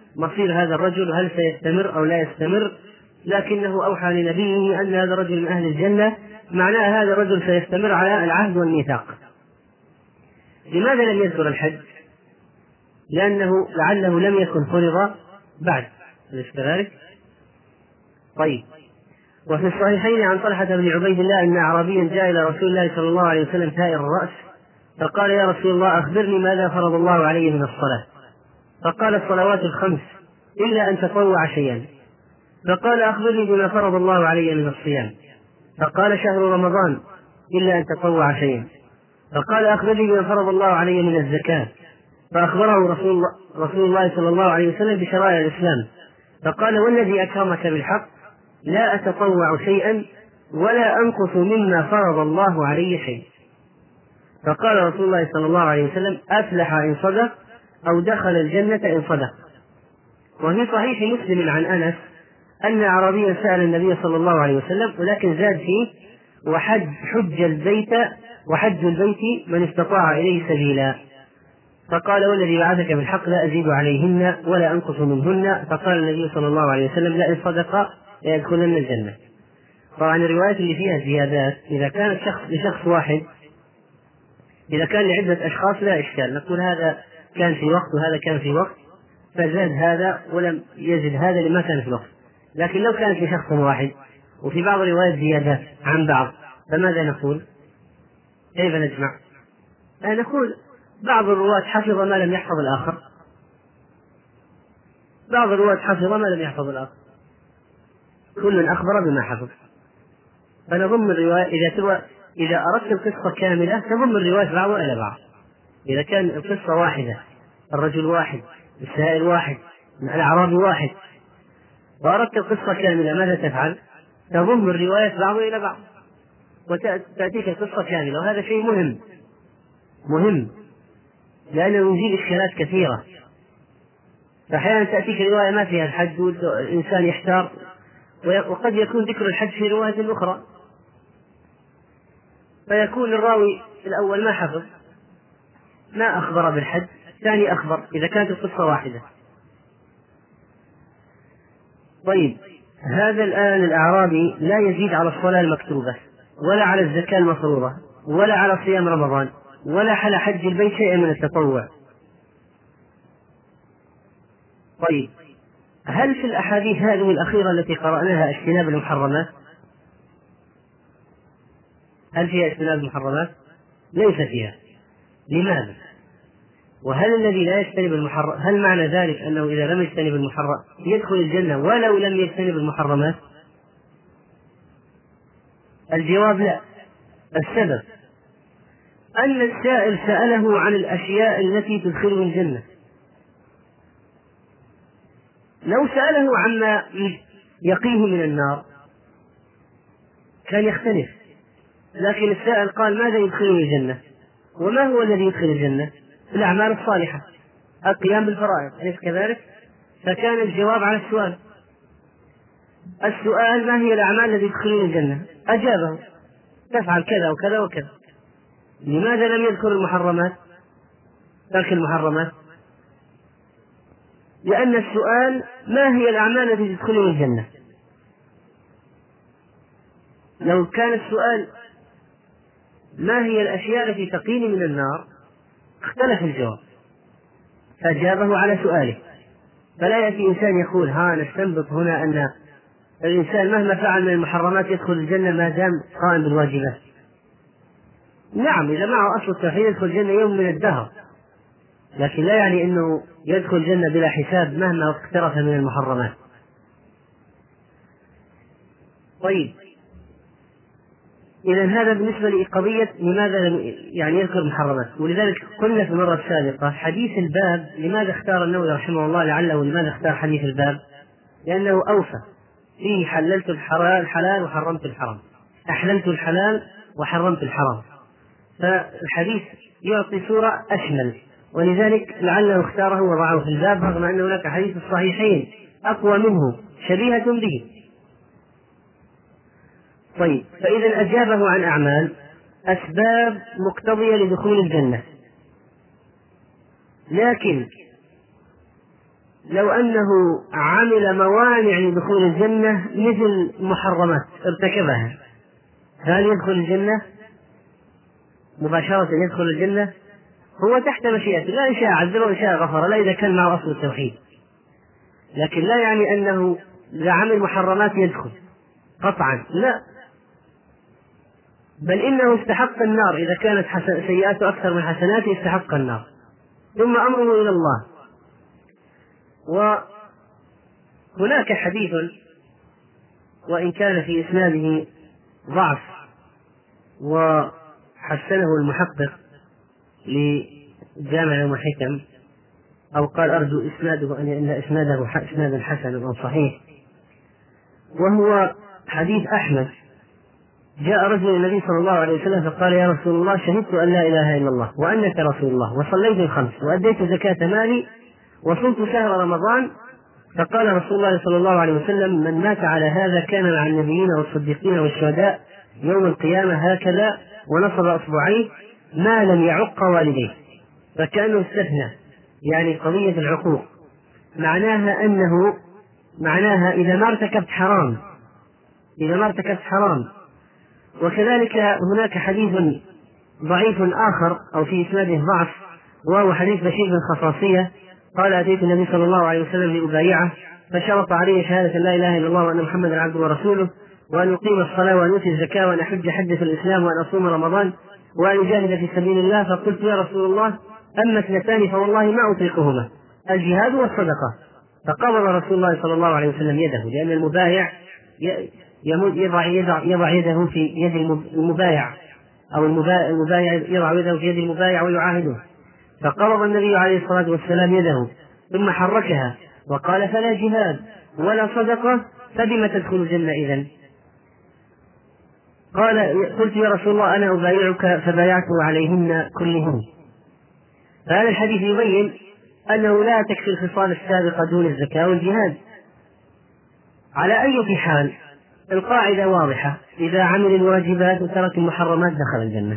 مصير هذا الرجل، هل سيستمر أو لا يستمر، لكنه أوحى لنبيه أن هذا الرجل من أهل الجنة، معناه هذا الرجل سيستمر على العهد والميثاق. لماذا لم يذكر الحج؟ لأنه لعله لم يكن فرض بعد، أليس كذلك؟ طيب. وفي الصحيحين عن طلحة بن عبيد الله أن أعرابيا جاء إلى رسول الله صلى الله عليه وسلم ثائر الرأس، فقال: يا رسول الله أخبرني ماذا فرض الله علي من الصلاة؟ فقال: الصلوات الخمس إلا أن تطوع شيئا. فقال: أخبرني بما فرض الله علي من الصيام. فقال: شهر رمضان إلا أن تطوع شيئا. فقال: أخبرني بما فرض الله علي من الزكاة. فأخبره رسول الله صلى الله عليه وسلم بشرائع الإسلام، فقال: والذي أكرمك بالحق لا أتطوع شيئا ولا أنقص مما فرض الله علي شيء. فقال رسول الله صلى الله عليه وسلم: أفلح إن صدق أو دخل الجنة إن صدق. وفي صحيح مسلم عن أنس أن أعرابيا سأل النبي صلى الله عليه وسلم، ولكن زاد فيه: وحج البيت من استطاع إليه سبيلا. فقال: والذي بعثك بالحق لا أزيد عليهن ولا أنقص منهن. فقال النبي صلى الله عليه وسلم: لئن صدق ليدخلن الجنة. طبعا الروايات اللي فيها زيادات إذا كانت لشخص واحد، إذا كان لعدة أشخاص لا إشكال، نقول هذا كان في وقت وهذا كان في وقت فزاد هذا ولم يزد هذا لما كان في الوقت. لكن لو كانت لشخص واحد وفي بعض الروايات زيادات عن بعض فماذا نقول؟ كيف نجمع؟ نقول بعض الرواة حفظ ما لم يحفظ الآخر، بعض الرواة حفظ ما لم يحفظ الآخر، كل أخبر بما حفظ. فنضم الرواية إذا أردت القصة كاملة تضم الرواية بعضها إلى بعض. إذا كان القصة واحدة، الرجل واحد، السائل واحد، الأعرابي واحد، وأردت القصة كاملة ماذا تفعل؟ تضم الرواية بعضها إلى بعض وتأتيك القصة كاملة. وهذا شيء مهم لأنه يزيل إشكالات كثيرة. فأحيانا تأتيك رواية ما فيها الحج والإنسان يحتار، وقد يكون ذكر الحج في رواية أخرى، فيكون الراوي الأول ما حفظ ما أخبر بالحج، الثاني أخبر إذا كانت القصة واحدة. طيب، هذا الآن الأعرابي لا يزيد على الصلاة المكتوبة ولا على الزكاة المفروضة ولا على صيام رمضان ولا على حج البيت شيئا من التطوع. طيب، هل في الأحاديث هذه الأخيرة التي قرأناها اجتناب المحرمات؟ هل فيها اجتناب المحرمات؟ ليس فيها. لماذا؟ وهل الذي لا يجتنب المحرم هل معنى ذلك أنه إذا لم يجتنب المحرم يدخل الجنة ولو لم يجتنب المحرمات؟ الجواب لا. السبب أن السائل سأله عن الأشياء التي تدخله الجنة. لو سأله عما يقيه من النار كان يختلف، لكن السائل قال: ماذا يدخلني الجنة؟ وما هو الذي يدخل الجنة؟ الأعمال الصالحة، القيام بالفرائض، أليس كذلك؟ فكان الجواب على السؤال ما هي الأعمال التي تدخلني الجنة؟ أجابه: تفعل كذا وكذا وكذا. لماذا لم يذكر المحرمات؟ ترك المحرمات، لأن السؤال ما هي الأعمال التي تدخلني الجنة. لو كان السؤال ما هي الأشياء التي تقيني من النار اختلف الجواب، فأجابه على سؤاله. فلا يأتي إنسان يقول: نستنبط هنا أن الإنسان مهما فعل من المحرمات يدخل الجنة ما دام قائم بالواجبات. نعم، إذا معه أصل التوحيد يدخل الجنة يوم من الدهر، لكن لا يعني أنه يدخل الجنة بلا حساب مهما اقترف من المحرمات. طيب، إذا هذا بالنسبة لقضية لماذا يذكر المحرمات. ولذلك قلنا في المرة السابقة حديث الباب لماذا اختار النووي رحمه الله لماذا اختار حديث الباب؟ لأنه أوفى فيه: حللت الحلال وحرمت الحرام، أحللت الحلال وحرمت الحرام. فالحديث يعطي صورة أشمل، ولذلك لعله اختاره وضعه في الباب، رغم أن هناك حديث الصحيحين أقوى منه شبيهة به. طيب، فإذا أجابه عن أعمال أسباب مقتضية لدخول الجنة، لكن لو أنه عمل موانع لدخول الجنة مثل محرمات ارتكبها، هل يدخل الجنة مباشرة؟ يدخل الجنة هو تحت مشيئته، لا إن شاء عذبه وإن شاء غفر، لا إذا كان معه أصل التوحيد، لكن لا يعني أنه إذا عمل محرمات يدخل قطعا، لا، بل إنه استحق النار إذا كانت سيئاته أكثر من حسناته، استحق النار، ثم أمره إلى الله. وهناك حديث وإن كان في إسناده ضعف وحسنه المحقق لجامع الحكم، أو قال أرجو إسناده أن إسناده إسنادا حسن أو صحيح، وهو حديث أحمد. جاء رجل النبي صلى الله عليه وسلم فقال: يا رسول الله، شهدت أن لا إله إلا الله وأنك رسول الله، وصليت الخمس وأديت زكاة مالي وصمت شهر رمضان. فقال رسول الله صلى الله عليه وسلم: من مات على هذا كان مع النبيين والصديقين والشهداء يوم القيامة هكذا، ونصب أصبعيه ما لم يعق والديه. فكأنه استثنى يعني قضية العقوق، معناها إذا ما ارتكبت حرام. وكذلك هناك حديث ضعيف آخر أو في إسناده ضعف، وهو حديث بشير بن خصاصية قال: أتيت النبي صلى الله عليه وسلم لأبايعه، فشرط عليه شهادة لا إله إلا الله وأن محمدا عبده ورسوله، وأن يقيم الصلاة وأن يؤتي الزكاة وأن أحج حجة الإسلام وأن أصوم رمضان وأن يجاهد في سبيل الله. فقلت: يا رسول الله، أما اثنتان فوالله ما أطيقهما، الجهاد والصدقة. فقبض رسول الله صلى الله عليه وسلم يده، لأن المبايع يضع يده في يد المبايع، أو المبايع يضع يده في يد المبايع ويعاهده. فقبض النبي عليه الصلاة والسلام يده ثم حركها وقال: فلا جهاد ولا صدقة، فبم تدخل الجنة إذن؟ قال: قلت: يا رسول الله، أنا أبايعك، فبايعته عليهن كلهن. فهذا الحديث يبين أنه لا تكفي الخصال السابقة دون الزكاة والجهاد. على أي حال القاعدة واضحة: إذا عمل الواجبات وترك المحرمات دخل الجنة.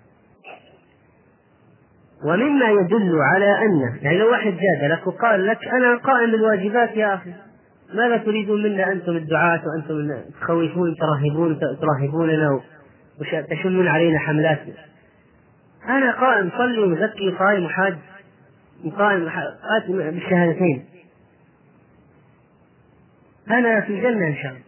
ومما يدل على أن يعني لو واحد جادلك وقال لك: أنا قائم بالواجبات يا أخي، ماذا تريدون منا أنتم الدعاة، وأنتم تخوفون ترهبوننا وتشنون علينا حملات، أنا قائم صلي وزكي صايم وحاج قائم آتي بالشهادتين، أنا في الجنة إن شاء الله.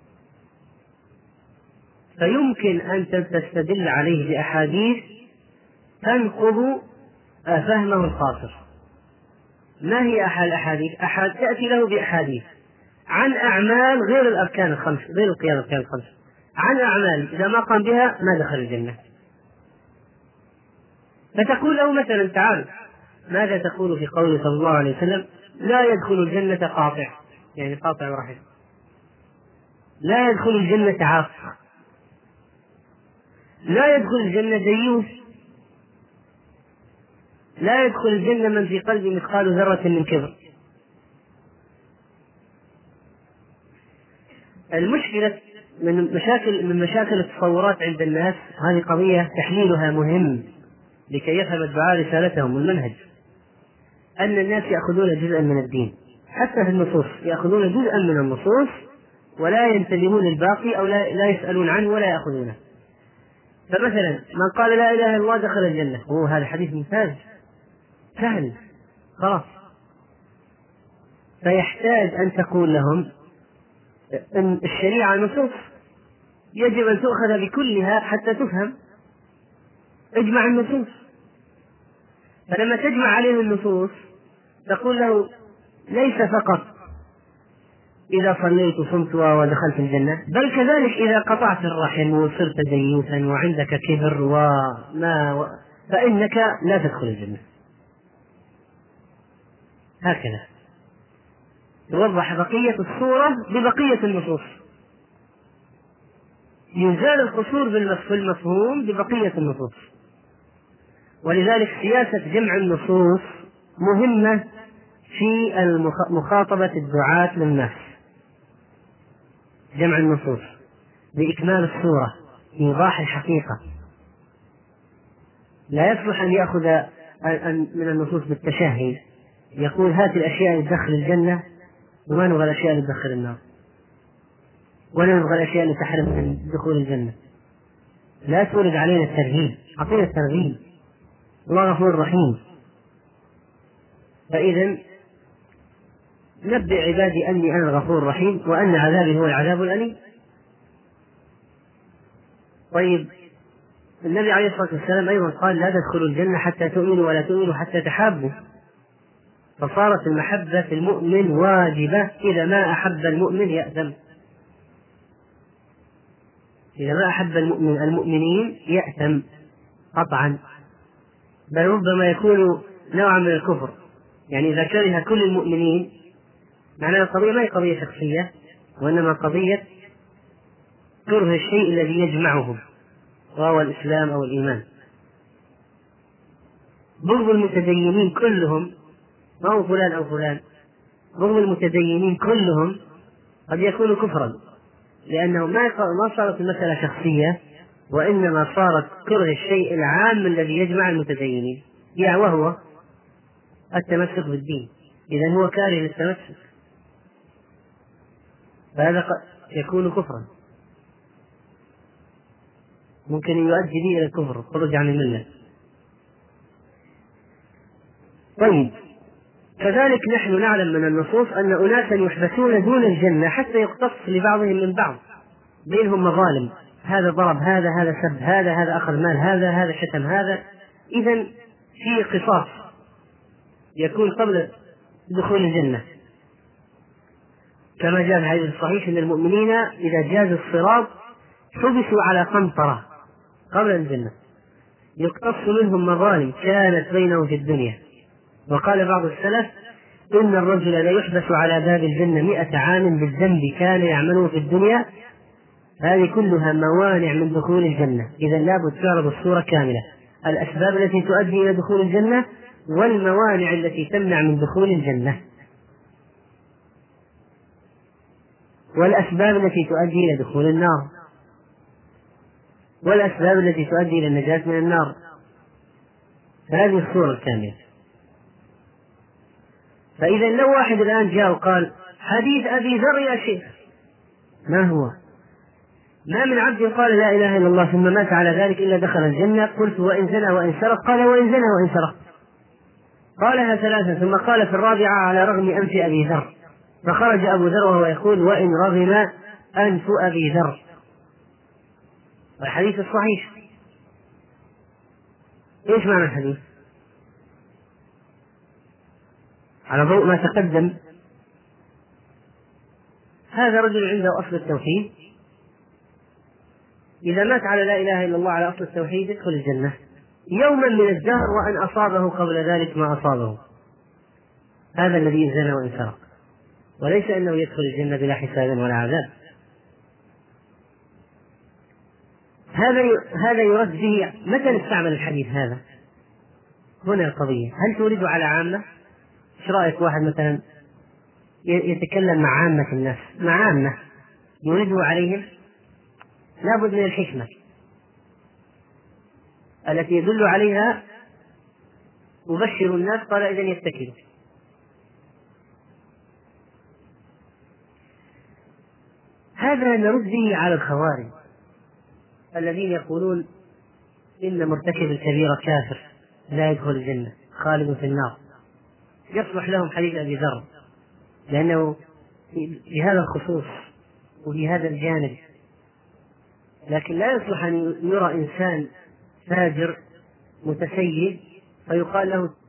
فيمكن أن تستدل عليه بأحاديث تنقض فهمه القاصر. ما هي الأحاديث؟ تأتي له بأحاديث عن أعمال غير الأركان الخمس، غير القيام الأركان الخمس، عن أعمال إذا ما قام بها ما دخل الجنة. فتقول له مثلا: تعال، ماذا تقول في قوله صلى الله عليه وسلم: لا يدخل الجنة قاطع، يعني قاطع رحم، لا يدخل الجنة عاق، لا يدخل الجنة ديوث، لا يدخل الجنة من في قلبه مثقال ذرة من كبر. المشكلة من مشاكل التصورات عند الناس، هذه قضية تحليلها مهم لكي يفهم الدعاء رسالتهم والمنهج، أن الناس يأخذون جزءا من الدين، حتى في النصوص يأخذون جزءا من النصوص ولا ينتبهون للباقي، أو لا يسألون عنه ولا يأخذونه. فمثلا من قال لا إله إلا الله دخل الجنة، هذا حديث ممتاز سهل خلاص. فيحتاج أن تقول لهم أن الشريعة نصوص يجب أن تؤخذ بكلها حتى تفهم، اجمع النصوص. فلما تجمع عليه النصوص تقول له: ليس فقط إذا صليت وصمت ودخلت الجنة، بل كذلك إذا قطعت الرحم وصرت ديوثا وعندك كبر فإنك لا تدخل الجنة. هكذا توضح بقية الصورة ببقية النصوص، يزال القصور في المفهوم ببقية النصوص. ولذلك سياسة جمع النصوص مهمة في مخاطبة الدعاة للناس، جمع النصوص لإكمال الصورة، إيضاح الحقيقة. لا يصلح أن يأخذ من النصوص بالتشهي يقول هات الأشياء اللي تدخل الجنة وما نبغى الأشياء اللي تدخل النار، ولا نبغى الأشياء اللي تحرم من دخول الجنة. لا تورد علينا الترهيب، أعطينا الترغيب، الله غفور رحيم. فإذا نبئ عبادي أني أنا الغفور الرحيم وأن عذابي هو العذاب الأليم. طيب النبي عليه الصلاة والسلام أيضا قال لا تدخلوا الجنة حتى تؤمنوا ولا تؤمنوا حتى تحابوا، فصارت المحبة في المؤمن واجبة، إذا ما أحب المؤمن يأثم، إذا ما أحب المؤمن المؤمنين يأثم قطعا، بل ربما يكون نوعا من الكفر. يعني إذا كره كل المؤمنين معناها القضية ما هي قضية شخصية، وإنما قضية كره الشيء الذي يجمعهم وهو الإسلام أو الإيمان. بغض المتدينين كلهم، ما هو فلان أو فلان، بغض المتدينين كلهم قد يكون كفرا، لأنه ما صارت المسألة شخصية، وإنما صارت كره الشيء العام الذي يجمع المتدينين، يعني وهو التمسك بالدين. إذا هو كاره للتمسك، فهذا يكون كفرا، ممكن يؤدي به إلى الكفر، الخروج عن الملة. طيب كذلك نحن نعلم من النصوص أن أناسا يحبسون دون الجنة حتى يقتص لبعضهم من بعض، بينهم مظالم، هذا ضرب هذا، هذا سب هذا، هذا أخذ مال هذا، هذا شتم هذا. إذن في قصاص يكون قبل دخول الجنة، كما جاء في الحديث الصحيح أن المؤمنين إذا جاز الصراط حبسوا على قنطرة قبل الجنة يقتص منهم مظالم كانت بينهم في الدنيا. وقال بعض السلف إن الرجل لا يحبس على باب الجنة 100 عام بالذنب كان يعمله في الدنيا. هذه كلها موانع من دخول الجنة. إذا لابد تعرض الصورة كاملة، الأسباب التي تؤدي إلى دخول الجنة والموانع التي تمنع من دخول الجنة، والأسباب التي تؤدي إلى دخول النار، والأسباب التي تؤدي إلى النجاة من النار. هذه الصورة الكاملة. فإذا لو واحد الآن جاء وقال حديث أبي ذر يا شيخ، ما هو؟ ما من عبد قال لا إله إلا الله ثم مات على ذلك إلا دخل الجنة. قلت وإن زنى وإن سرق؟ قال وإن زنى وإن سرق. قالها 3 ثم قال في الرابعة على رغم أنف أبي ذر، فخرج أبو ذر وهو يقول وإن رغم أنف أبي ذر. الحديث الصحيح. إيش معنى الحديث؟ على ضوء ما تقدم، هذا رجل عنده أصل التوحيد، إذا مات على لا إله إلا الله على أصل التوحيد يدخل الجنة يوما من الدهر، وأن أصابه قبل ذلك ما أصابه. هذا الذي زنى وإن سرق، وليس أنه يدخل الجنة بلا حساب ولا عذاب. هذا يرد به. متى نستعمل الحديث هذا؟ هنا القضية، هل تورد على عامة؟ ايش رأيك واحد مثلا يتكلم مع عامة الناس، مع عامة يورده عليهم؟ لابد من الحكمة التي يدل عليها مبشر الناس، قال إذن يتكلوا. هذا نرد به على الخوارج الذين يقولون إن مرتكب الكبيرة كافر لا يدخل الجنة خالد في النار. يصلح لهم حديث أبي ذر لأنه بهذا الخصوص وبهذا الجانب، لكن لا يصلح أن يرى إنسان فاجر متسيد فيقال له